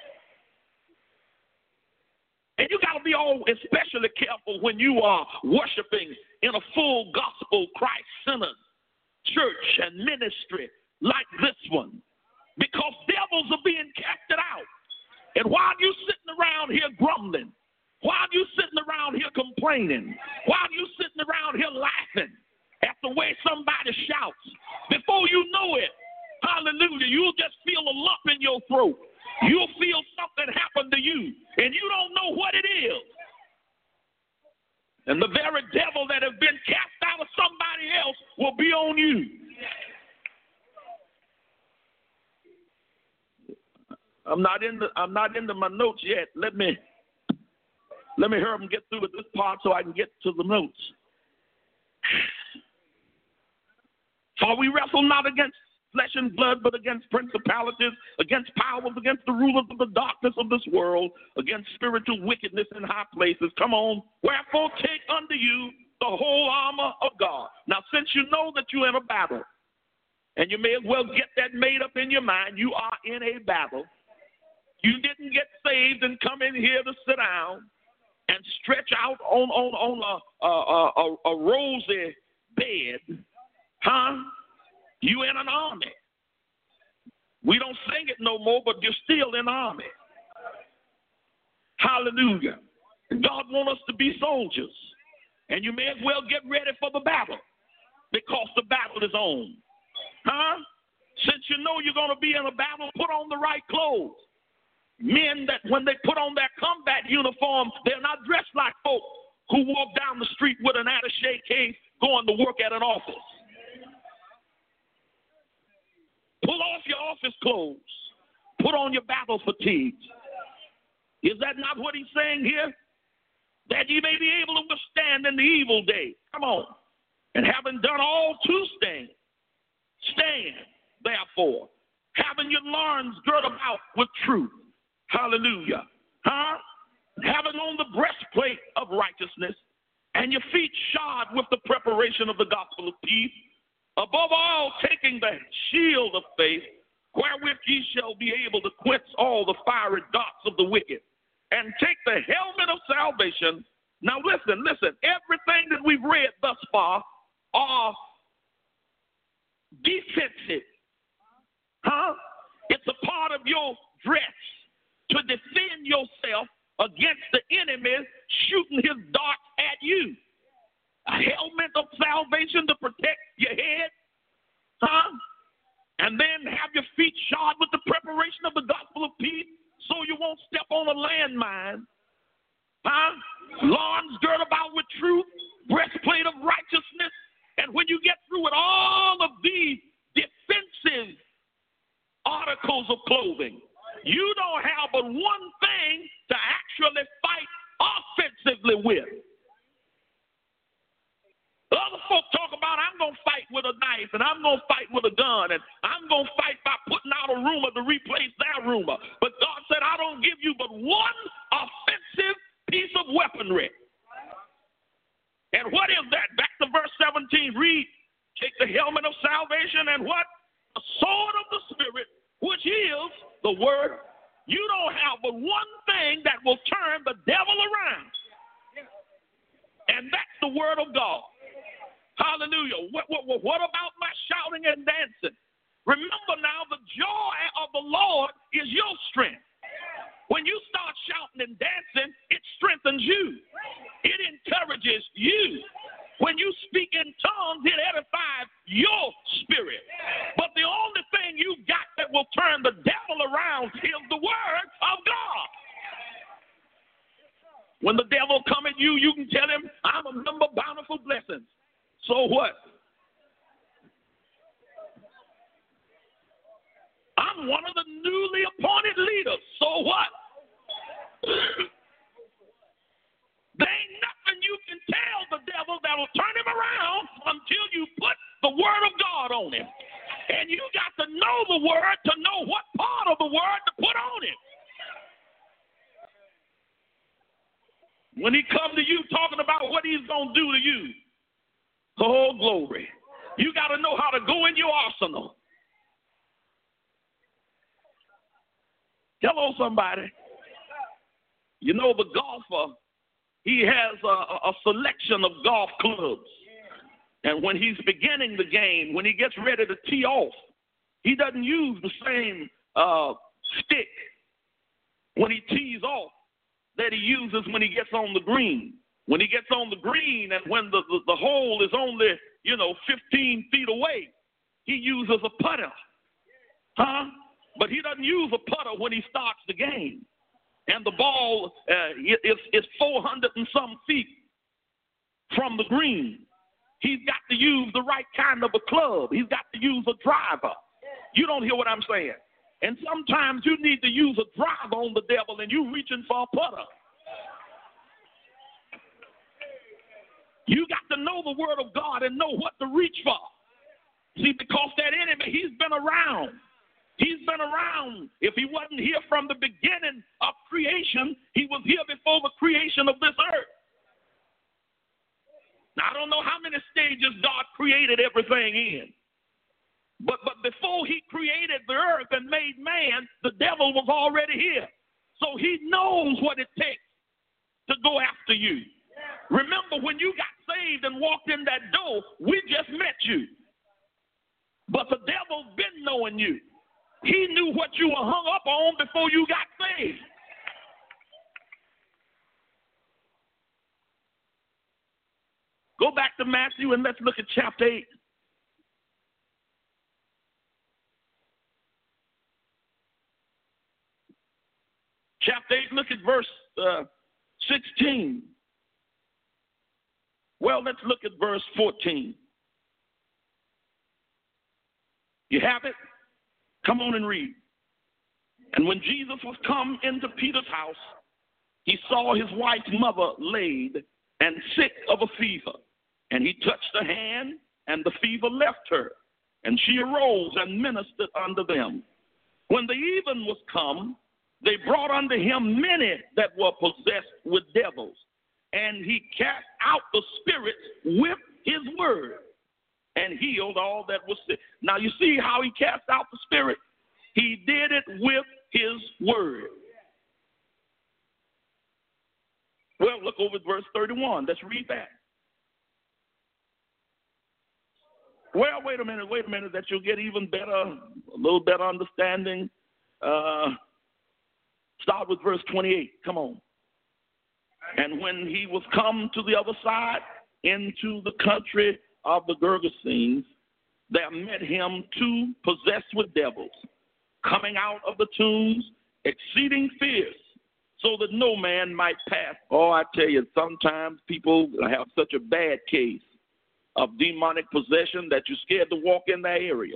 And you got to be all especially careful when you are worshiping in a full gospel, Christ-centered church and ministry like this one. Because devils are being casted out. And while you sitting around here grumbling, while you sitting around here complaining, while you sitting around here laughing at the way somebody shouts, before you know it, hallelujah, you'll just feel a lump in your throat. You'll feel something happen to you, and you don't know what it is. And the very devil that has been cast out of somebody else will be on you. I'm not in the, I'm not into my notes yet. Let me let me hurry and get through with this part so I can get to the notes. For we wrestle not against flesh and blood, but against principalities, against powers, against the rulers of the darkness of this world, against spiritual wickedness in high places. Come on. Wherefore take unto you the whole armor of God. Now, since you know that you're in a battle, and you may as well get that made up in your mind, you are in a battle. You didn't get saved and come in here to sit down and stretch out on, on, on a, a, a, a rosy bed. Huh? You in an army. We don't sing it no more, but you're still in the army. Hallelujah. God wants us to be soldiers. And you may as well get ready for the battle because the battle is on. Huh? Since you know you're going to be in a battle, put on the right clothes. Men that when they put on their combat uniform, they're not dressed like folk who walk down the street with an attaché case going to work at an office. Pull off your office clothes. Put on your battle fatigues. Is that not what he's saying here? That ye may be able to withstand in the evil day. Come on. And having done all to stand, stand, therefore, having your loins girt about with truth. Hallelujah. Huh? Having on the breastplate of righteousness, and your feet shod with the preparation of the gospel of peace. Above all, taking the shield of faith, wherewith ye shall be able to quench all the fiery darts of the wicked, and take the helmet of salvation. Now listen, listen, everything that we've read thus far are defensive. Huh? It's a part of your dress to defend yourself against the enemy shooting his darts at you. A helmet of salvation to protect your head, huh? And then have your feet shod with the preparation of the gospel of peace so you won't step on a landmine, huh? Loins girt about with truth, breastplate of righteousness, and when you get through with all of these defensive articles of clothing, you don't have but one thing to actually fight offensively with. Other folk talk about, I'm going to fight with a knife, and I'm going to fight with a gun, and I'm going to fight by putting out a rumor to replace that rumor. But God said, I don't give you but one offensive piece of weaponry. And what is that? Back to verse seventeen. Read, take the helmet of salvation and what? The sword of the Spirit, which is the word. You don't have but one thing that will turn the devil around, and that's the word of God. Hallelujah. What, what, what about my shouting and dancing? Remember now, the joy of the Lord is your strength. When you start shouting and dancing, it strengthens you. It encourages you. When you speak in tongues, it edifies your spirit. But the only thing you got that will turn the devil around is the word of God. When the devil come at you, you can tell him, I'm a member of Bountiful Blessings. So what? I'm one of the newly appointed leaders. So what? There ain't nothing you can tell the devil that will turn him around until you put the word of God on him. And you got to know the word to know what part of the word to put on him. When he comes to you talking about what he's going to do to you, oh, glory. You got to know how to go in your arsenal. Hello, somebody. You know, the golfer, he has a, a selection of golf clubs. And when he's beginning the game, when he gets ready to tee off, he doesn't use the same uh, stick when he tees off that he uses when he gets on the green. When he gets on the green and when the, the, the hole is only, you know, fifteen feet away, he uses a putter. Huh? But he doesn't use a putter when he starts the game. And the ball uh, is, is four hundred and some feet from the green. He's got to use the right kind of a club. He's got to use a driver. You don't hear what I'm saying. And sometimes you need to use a driver on the devil and you're reaching for a putter. You got to know the word of God and know what to reach for. See, because that enemy, he's been around. He's been around. If he wasn't here from the beginning of creation, he was here before the creation of this earth. Now, I don't know how many stages God created everything in. But, but before he created the earth and made man, the devil was already here. So he knows what it takes to go after you. Remember, when you got saved and walked in that door, we just met you. But the devil's been knowing you. He knew what you were hung up on before you got saved. Go back to Matthew and let's look at chapter eight. Chapter eight, look at verse uh, sixteen. Well, let's look at verse fourteen. You have it? Come on and read. And when Jesus was come into Peter's house, he saw his wife's mother laid and sick of a fever. And he touched her hand, and the fever left her. And she arose and ministered unto them. When the even was come, they brought unto him many that were possessed with devils. And he cast out the spirits with his word and healed all that was sick. Now you see how he cast out the spirit? He did it with his word. Well, look over at verse thirty-one. Let's read that. Well, wait a minute, wait a minute, that you'll get even better, a little better understanding. Uh, start with verse twenty-eight. Come on. And when he was come to the other side, into the country of the Gergesenes, there met him two possessed with devils, coming out of the tombs, exceeding fierce, so that no man might pass. Oh, I tell you, sometimes people have such a bad case of demonic possession that you're scared to walk in that area.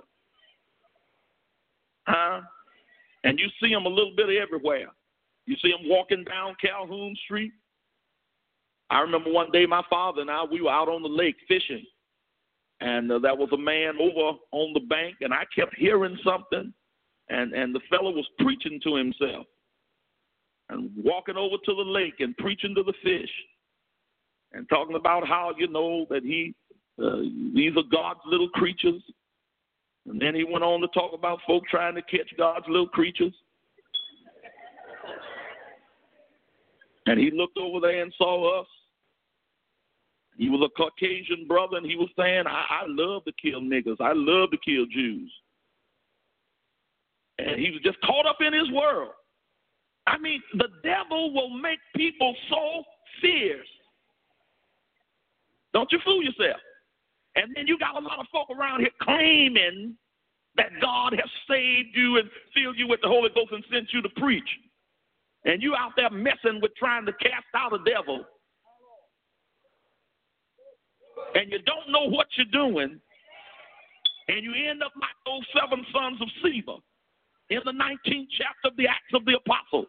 Huh? And you see them a little bit everywhere. You see them walking down Calhoun Street. I remember one day my father and I, we were out on the lake fishing. And uh, there was a man over on the bank, and I kept hearing something. And, and the fellow was preaching to himself and walking over to the lake and preaching to the fish and talking about how, you know, that he, uh, these are God's little creatures. And then he went on to talk about folk trying to catch God's little creatures. And he looked over there and saw us. He was a Caucasian brother, and he was saying, I, I love to kill niggers. I love to kill Jews. And he was just caught up in his world. I mean, the devil will make people so fierce. Don't you fool yourself. And then you got a lot of folk around here claiming that God has saved you and filled you with the Holy Ghost and sent you to preach. And you out there messing with trying to cast out a devil. And you don't know what you're doing. And you end up like those seven sons of Sceva in the nineteenth chapter of the Acts of the Apostles.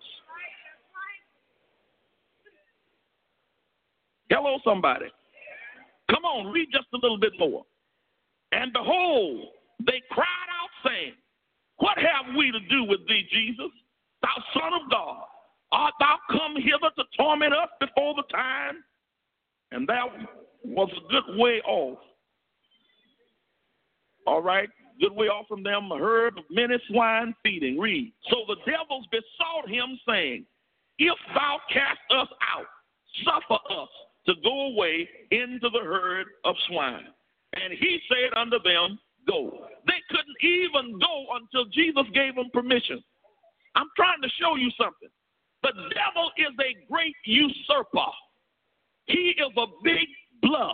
Hello, somebody. Come on, read just a little bit more. And behold, they cried out, saying, what have we to do with thee, Jesus, thou Son of God? Art thou come hither to torment us before the time? And that was a good way off. All right, good way off from them, a herd of many swine feeding. Read. So the devils besought him, saying, if thou cast us out, suffer us to go away into the herd of swine. And he said unto them, go. They couldn't even go until Jesus gave them permission. I'm trying to show you something. The devil is a great usurper. He is a big bluff.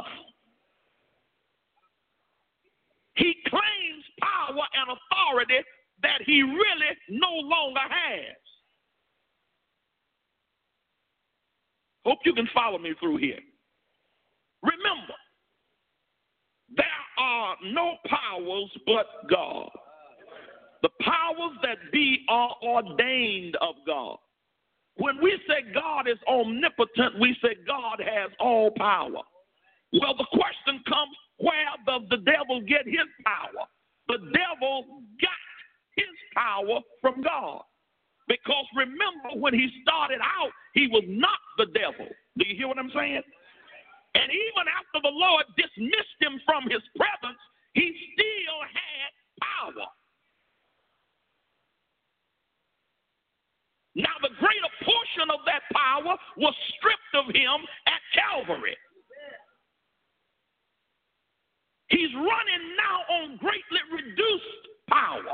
He claims power and authority that he really no longer has. Hope you can follow me through here. Remember, there are no powers but God. The powers that be are ordained of God. When we say God is omnipotent, we say God has all power. Well, the question comes, where does the devil get his power? The devil got his power from God. Because remember, when he started out, he was not the devil. Do you hear what I'm saying? And even after the Lord dismissed him from his presence, he still had power. Now, the greater portion of that power was stripped of him at Calvary. He's running now on greatly reduced power.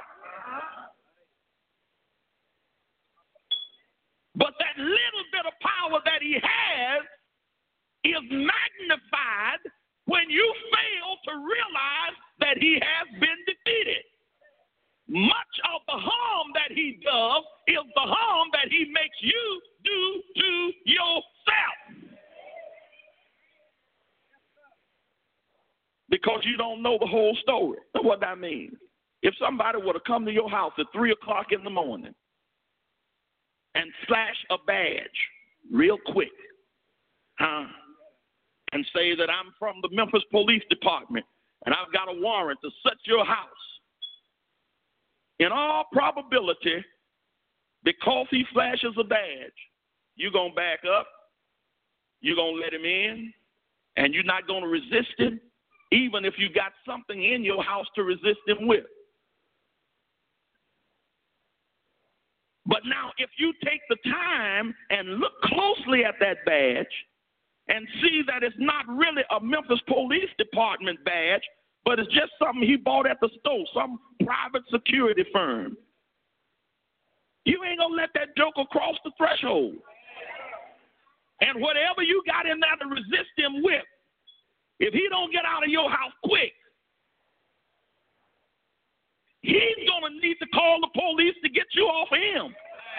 But that little bit of power that he has is magnified when you fail to realize that he has been defeated. Much of the harm that he does is the harm that he makes you do to yourself. Because you don't know the whole story. What that means. If somebody were to come to your house at three o'clock in the morning and flash a badge real quick, huh? And say that I'm from the Memphis Police Department and I've got a warrant to search your house. In all probability, because he flashes a badge, you're going to back up, you're going to let him in, and you're not going to resist him, even if you got something in your house to resist him with. But now, if you take the time and look closely at that badge and see that it's not really a Memphis Police Department badge, but it's just something he bought at the store, some private security firm, you ain't going to let that joker cross the threshold. And whatever you got in there to resist him with, if he don't get out of your house quick, he's going to need to call the police to get you off him.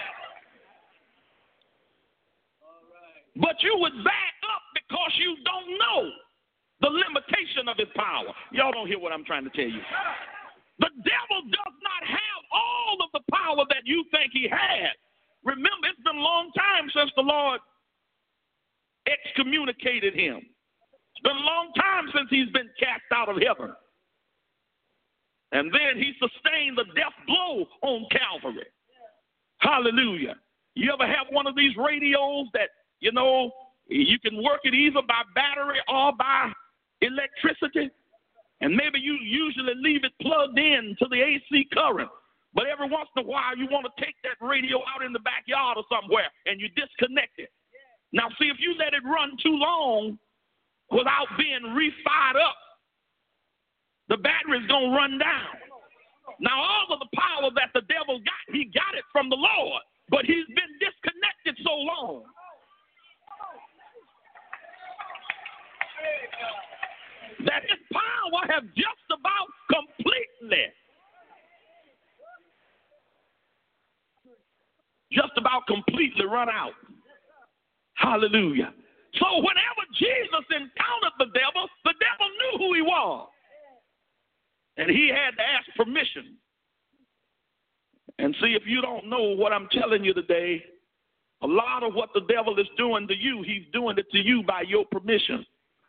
But you would back up because you don't know the limitation of his power. Y'all don't hear what I'm trying to tell you. The devil does not have all of the power that you think he has. Remember, it's been a long time since the Lord excommunicated him. It's been a long time since he's been cast out of heaven. And then he sustained the death blow on Calvary. Hallelujah. You ever have one of these radios that, you know, you can work it either by battery or by electricity? And maybe you usually leave it plugged in to the A C current. But every once in a while, you want to take that radio out in the backyard or somewhere, and you disconnect it. Now, see, if you let it run too long without being refired up, the battery's going to run down. Now, all of the power that the devil got, he got it from the Lord, but he's been disconnected so long. That his power have just about completely, just about completely run out. Hallelujah. So whenever Jesus encountered the devil, the devil knew who he was. And he had to ask permission. And see, if you don't know what I'm telling you today, a lot of what the devil is doing to you, he's doing it to you by your permission.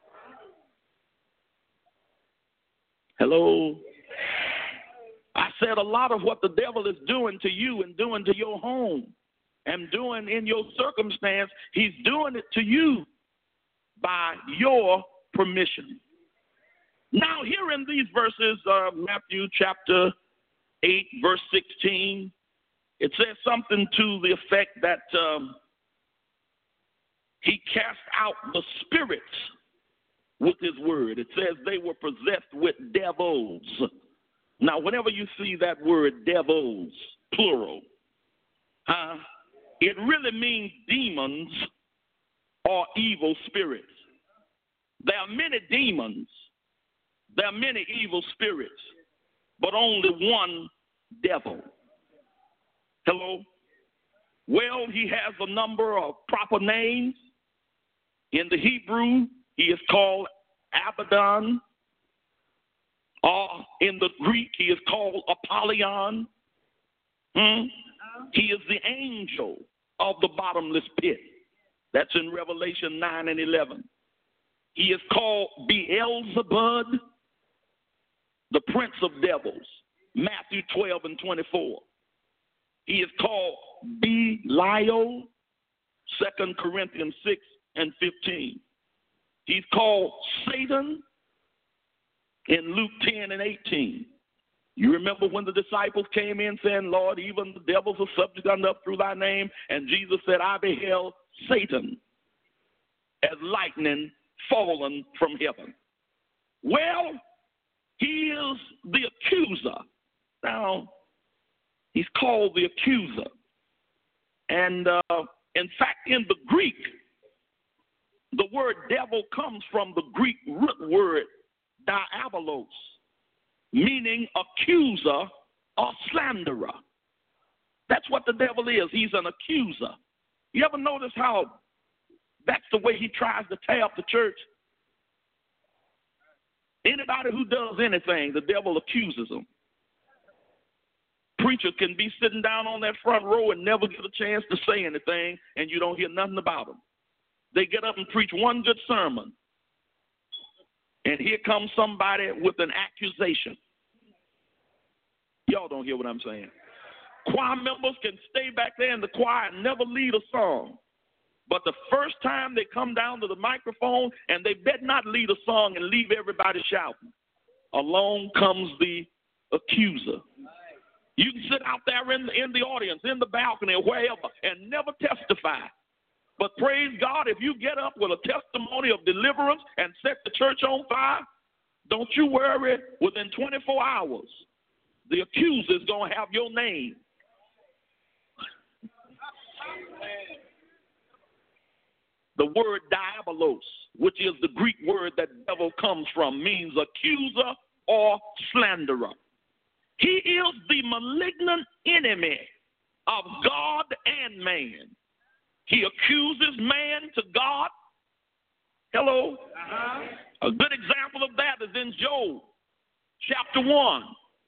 Hello? I said a lot of what the devil is doing to you and doing to your home and doing in your circumstance, he's doing it to you by your permission. Now, here in these verses, uh, Matthew chapter eight, verse sixteen, it says something to the effect that um, he cast out the spirits with his word. It says they were possessed with devils. Now, whenever you see that word devils, plural, uh, it really means demons or evil spirits. There are many demons. There are many evil spirits, but only one devil. Hello? Well, he has a number of proper names. In the Hebrew, he is called Abaddon, or in the Greek, he is called Apollyon. Hmm? He is the angel of the bottomless pit. That's in Revelation nine and eleven. He is called Beelzebub, the prince of devils, Matthew twelve and twenty-four. He is called Belial, Second Corinthians six and fifteen. He's called Satan in Luke ten and eighteen. You remember when the disciples came in saying, Lord, even the devils are subject unto us through thy name. And Jesus said, I beheld Satan as lightning fallen from heaven. Well, he is the accuser. Now, he's called the accuser. And uh, in fact, in the Greek, the word devil comes from the Greek root word diabolos, meaning accuser or slanderer. That's what the devil is. He's an accuser. You ever notice how that's the way he tries to tear up the church? Anybody who does anything, the devil accuses them. Preacher can be sitting down on that front row and never get a chance to say anything, and you don't hear nothing about them. They get up and preach one good sermon, and here comes somebody with an accusation. Y'all don't hear what I'm saying. Choir members can stay back there in the choir and never lead a song. But the first time they come down to the microphone, and they bet not lead a song and leave everybody shouting, along comes the accuser. You can sit out there in the, in the audience, in the balcony, or wherever, and never testify. But praise God, if you get up with a testimony of deliverance and set the church on fire, don't you worry, within twenty-four hours, the accuser is going to have your name. The word diabolos, which is the Greek word that devil comes from, means accuser or slanderer. He is the malignant enemy of God and man. He accuses man to God. Hello? Uh-huh. A good example of that is in Job chapter one.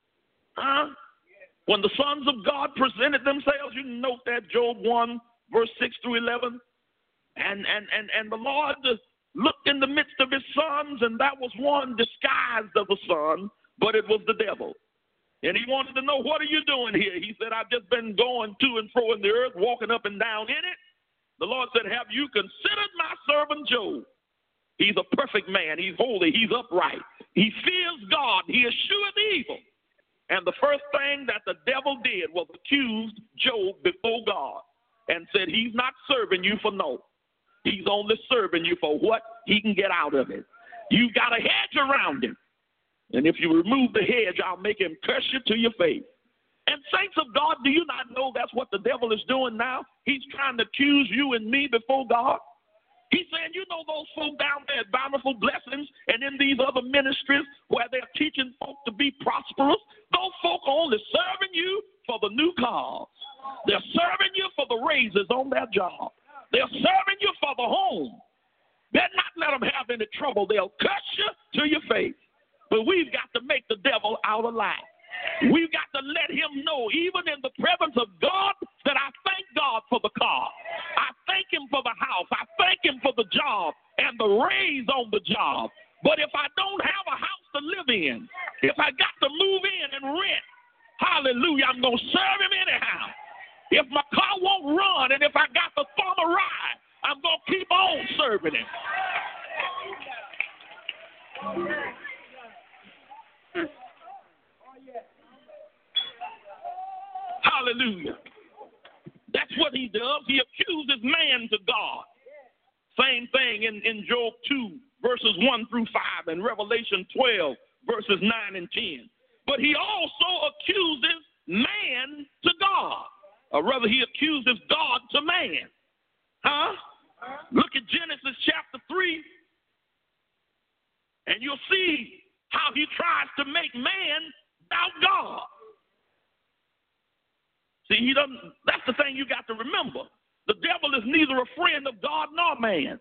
Huh? When the sons of God presented themselves, you can note that Job one, verse six through eleven. And, and, and, and the Lord looked in the midst of his sons, and that was one disguised of a son, but it was the devil. And he wanted to know, what are you doing here? He said, I've just been going to and fro in the earth, walking up and down in it. The Lord said, have you considered my servant Job? He's a perfect man. He's holy. He's upright. He fears God. He escheweth evil. And the first thing that the devil did was accuse Job before God and said, he's not serving you for no. He's only serving you for what he can get out of it. You got a hedge around him. And if you remove the hedge, I'll make him curse you to your face. And saints of God, do you not know that's what the devil is doing now? He's trying to accuse you and me before God. He's saying, you know those folk down there at Bountiful Blessings and in these other ministries where they're teaching folk to be prosperous, those folk are only serving you for the new cars. They're serving you for the raises on their job. They're serving you for the home. Better not let them have any trouble. They'll curse you to your face. But we've got to make the devil out alive. We've got to let him know, even in the presence of God, that I thank God for the car. I thank him for the house. I thank him for the job and the raise on the job. But if I don't have a house to live in, if I got to move in and rent, hallelujah, I'm going to serve him anyhow. If my car won't run and if I got to thumb a ride, I'm going to keep on serving him. Hallelujah. That's what he does. He accuses man to God. Same thing in, in Job two, verses one through five, and Revelation twelve, verses nine and ten. But he also accuses man to God. Or rather, he accuses God to man. Huh? Look at Genesis chapter three, and you'll see how he tries to make man doubt God. See, he doesn't. That's the thing you got to remember. The devil is neither a friend of God nor man.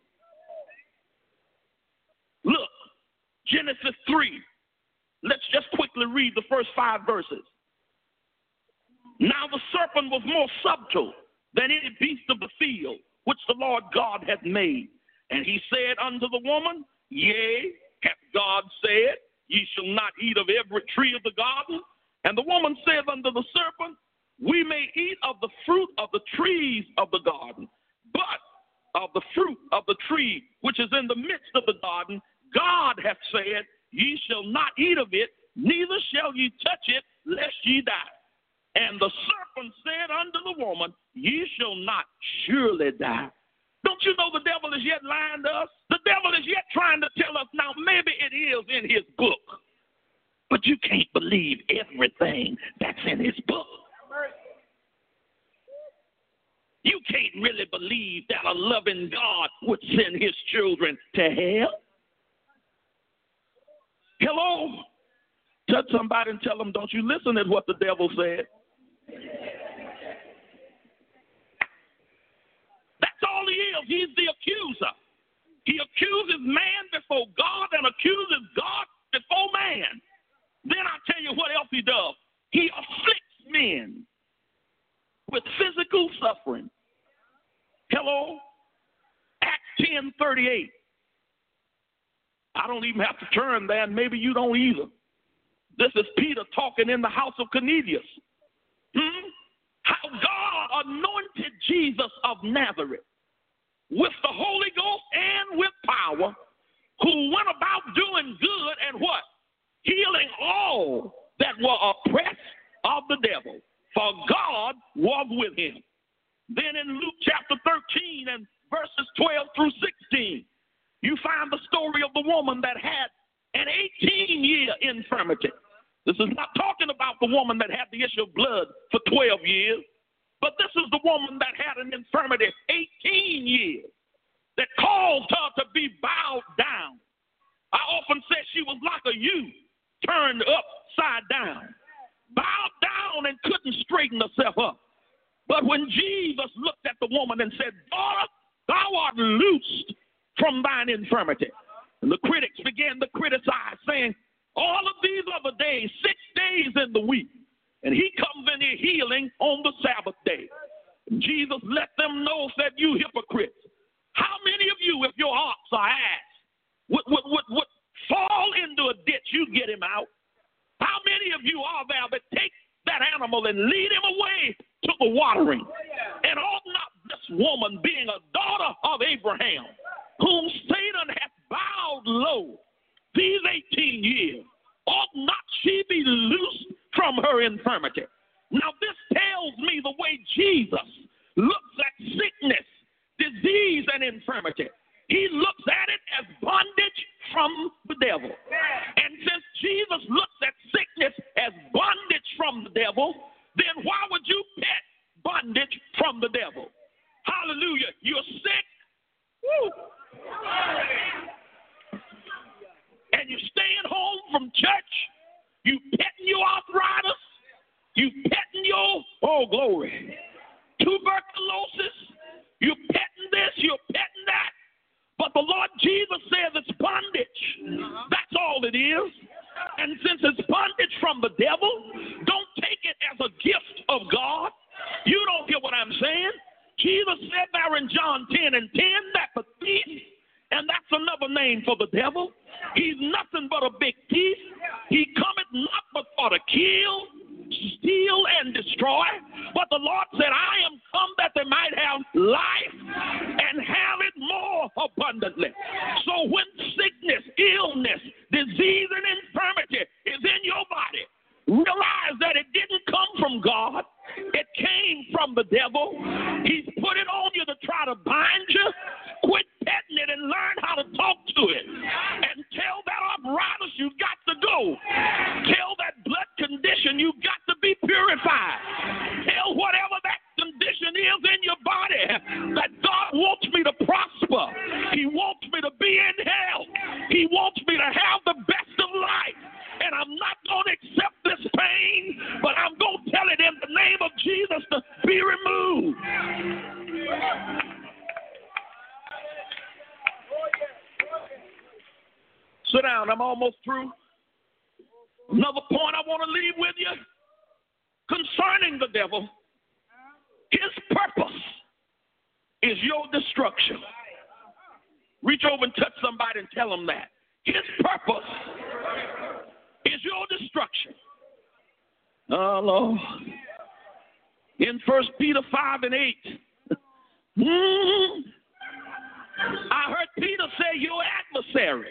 Look, Genesis three. Let's just quickly read the first five verses. Now the serpent was more subtle than any beast of the field, which the Lord God hath made. And he said unto the woman, Yea, hath God said, Ye shall not eat of every tree of the garden? And the woman said unto the serpent, We may eat of the fruit of the trees of the garden, but of the fruit of the tree which is in the midst of the garden, God hath said, Ye shall not eat of it, neither shall ye touch it, lest ye die. And the serpent said unto the woman, Ye shall not surely die. Don't you know the devil is yet lying to us? The devil is yet trying to tell us, now maybe it is in his book, but you can't believe everything that's in his book. You can't really believe that a loving God would send his children to hell. Hello? Touch somebody and tell them, don't you listen to what the devil said. That's all he is. He's the accuser. He accuses man before God and accuses God before man. Then I tell you what else he does. He afflicts men. I don't even have to turn there, and maybe you don't either. This is Peter talking in the house of Cornelius. Hmm? How God anointed Jesus of Nazareth with the Holy Ghost and with power, who went about doing good and what? Healing all that were oppressed of the devil, for God was with him. Then in Luke chapter thirteen and verses twelve through sixteen, you find the story of the woman that had an eighteen-year infirmity. This is not talking about the woman that had the issue of blood for twelve years, but this is the woman that had an infirmity eighteen years that caused her to be bowed down. I often say she was like a U turned upside down, bowed down and couldn't straighten herself up. But when Jesus looked at the woman and said, "Daughter, thou art loosed from thine infirmity," and the critics began to criticize, saying, all of these other days, six days in the week, and he comes in here healing on the Sabbath day. And Jesus let them know, said, "You hypocrites, how many of you, if your ox or ass would, would, would, would fall into a ditch, you get him out? How many of you are there that take that animal and lead him away to the watering? And ought not this woman, being a daughter of Abraham, whom Satan hath bowed low these eighteen years, ought not she be loosed from her infirmity?" Now this tells me the way Jesus looks at sickness, disease, and infirmity. He looks at it as bondage from the devil. And since Jesus looks at sickness as bondage from the devil, then why would you pet bondage from the devil? Hallelujah. You're sick. Woo. And you're staying home from church. You petting your arthritis. You petting your, oh, glory, tuberculosis. You're petting this. You're petting that. But the Lord Jesus says it's bondage. That's all it is. And since it's bondage from the devil, don't take it as a gift of God. You don't hear what I'm saying? Jesus said there in John ten and ten that the thief, and that's another name for the devil, he's nothing but a big thief. He cometh not but for to kill, steal, and destroy. But the Lord said, "I am come that they might have life and have it more abundantly." So when sickness, illness, disease, and infirmity is in your body, realize that it didn't come from God. It came from the devil. He's put it on you to try to bind you. Quit petting it and learn how to talk to it. And tell that arthritis you got to go. Tell that blood condition you got to be purified. Tell whatever that condition is in your body that God wants me to prosper. He wants me to be in health. He wants me to have the best of life. And I'm not going to accept this pain, but I'm going to tell it in the name of Jesus to be removed. Sit down. I'm almost through. Another point I want to leave with you concerning the devil. His purpose is your destruction. Reach over and touch somebody and tell them that. His purpose is your destruction. Oh, Lord. In First Peter five and eight, mm, I heard Peter say, your adversary.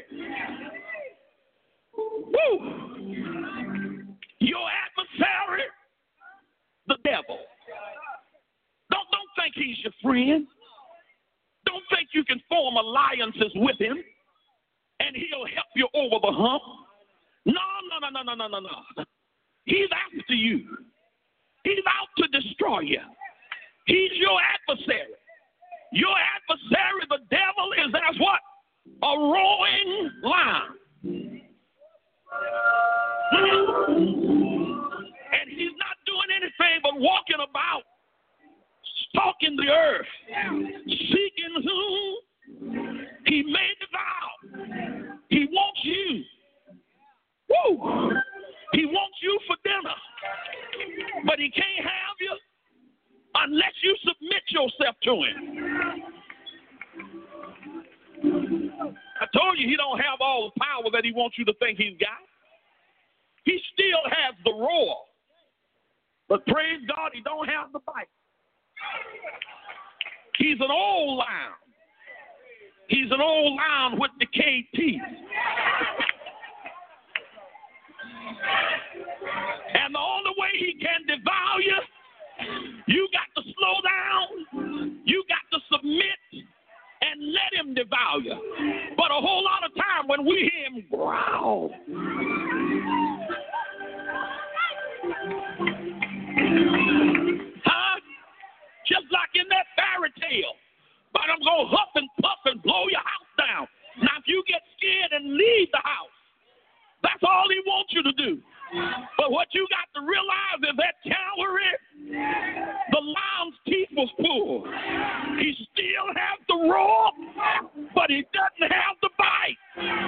Woo. Your adversary, the devil. Don't, don't think he's your friend. Don't think you can form alliances with him and he'll help you over the hump. No, no, no, no, no, no, no, no. He's after you. He's out to destroy you. He's your adversary. Your adversary, the devil, is as what? A roaring lion. And he's not doing anything but walking about, stalking the earth, seeking whom he may devour. He wants you. Woo! He wants you for dinner. But he can't have you unless you submit yourself to him. I told you he don't have all the power that he wants you to think he's got. He still has the roar. But praise God, he don't have the bite. He's an old lion. He's an old lion with decayed teeth. And the only way he can devour you, you got to slow down. You got to submit and let him devour you. But a whole lot of time when we hear him growl, huh? Just like in that fairy tale. But I'm going to huff and puff and blow your house down. Now, if you get scared and leave the house, that's all he wants you to do. But what you got to realize is that Calvary, the lion's teeth was pulled. He still has the roar, but he doesn't have the bite.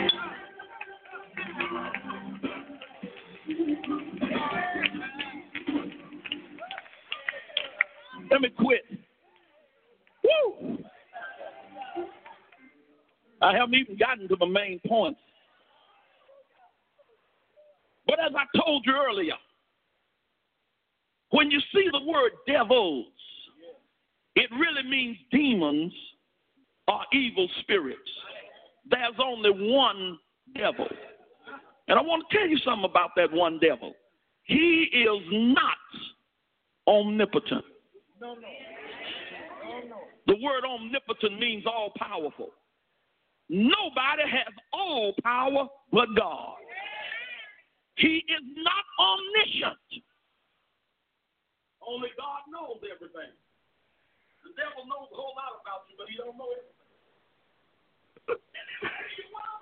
Let me quit. Woo! I haven't even gotten to the main points. But as I told you earlier, when you see the word devils, it really means demons or evil spirits. There's only one devil. And I want to tell you something about that one devil. He is not omnipotent. No, no. No, no. The word omnipotent means all powerful. Nobody has all power but God. He is not omniscient. Only God knows everything. The devil knows a whole lot about you, but he don't know everything.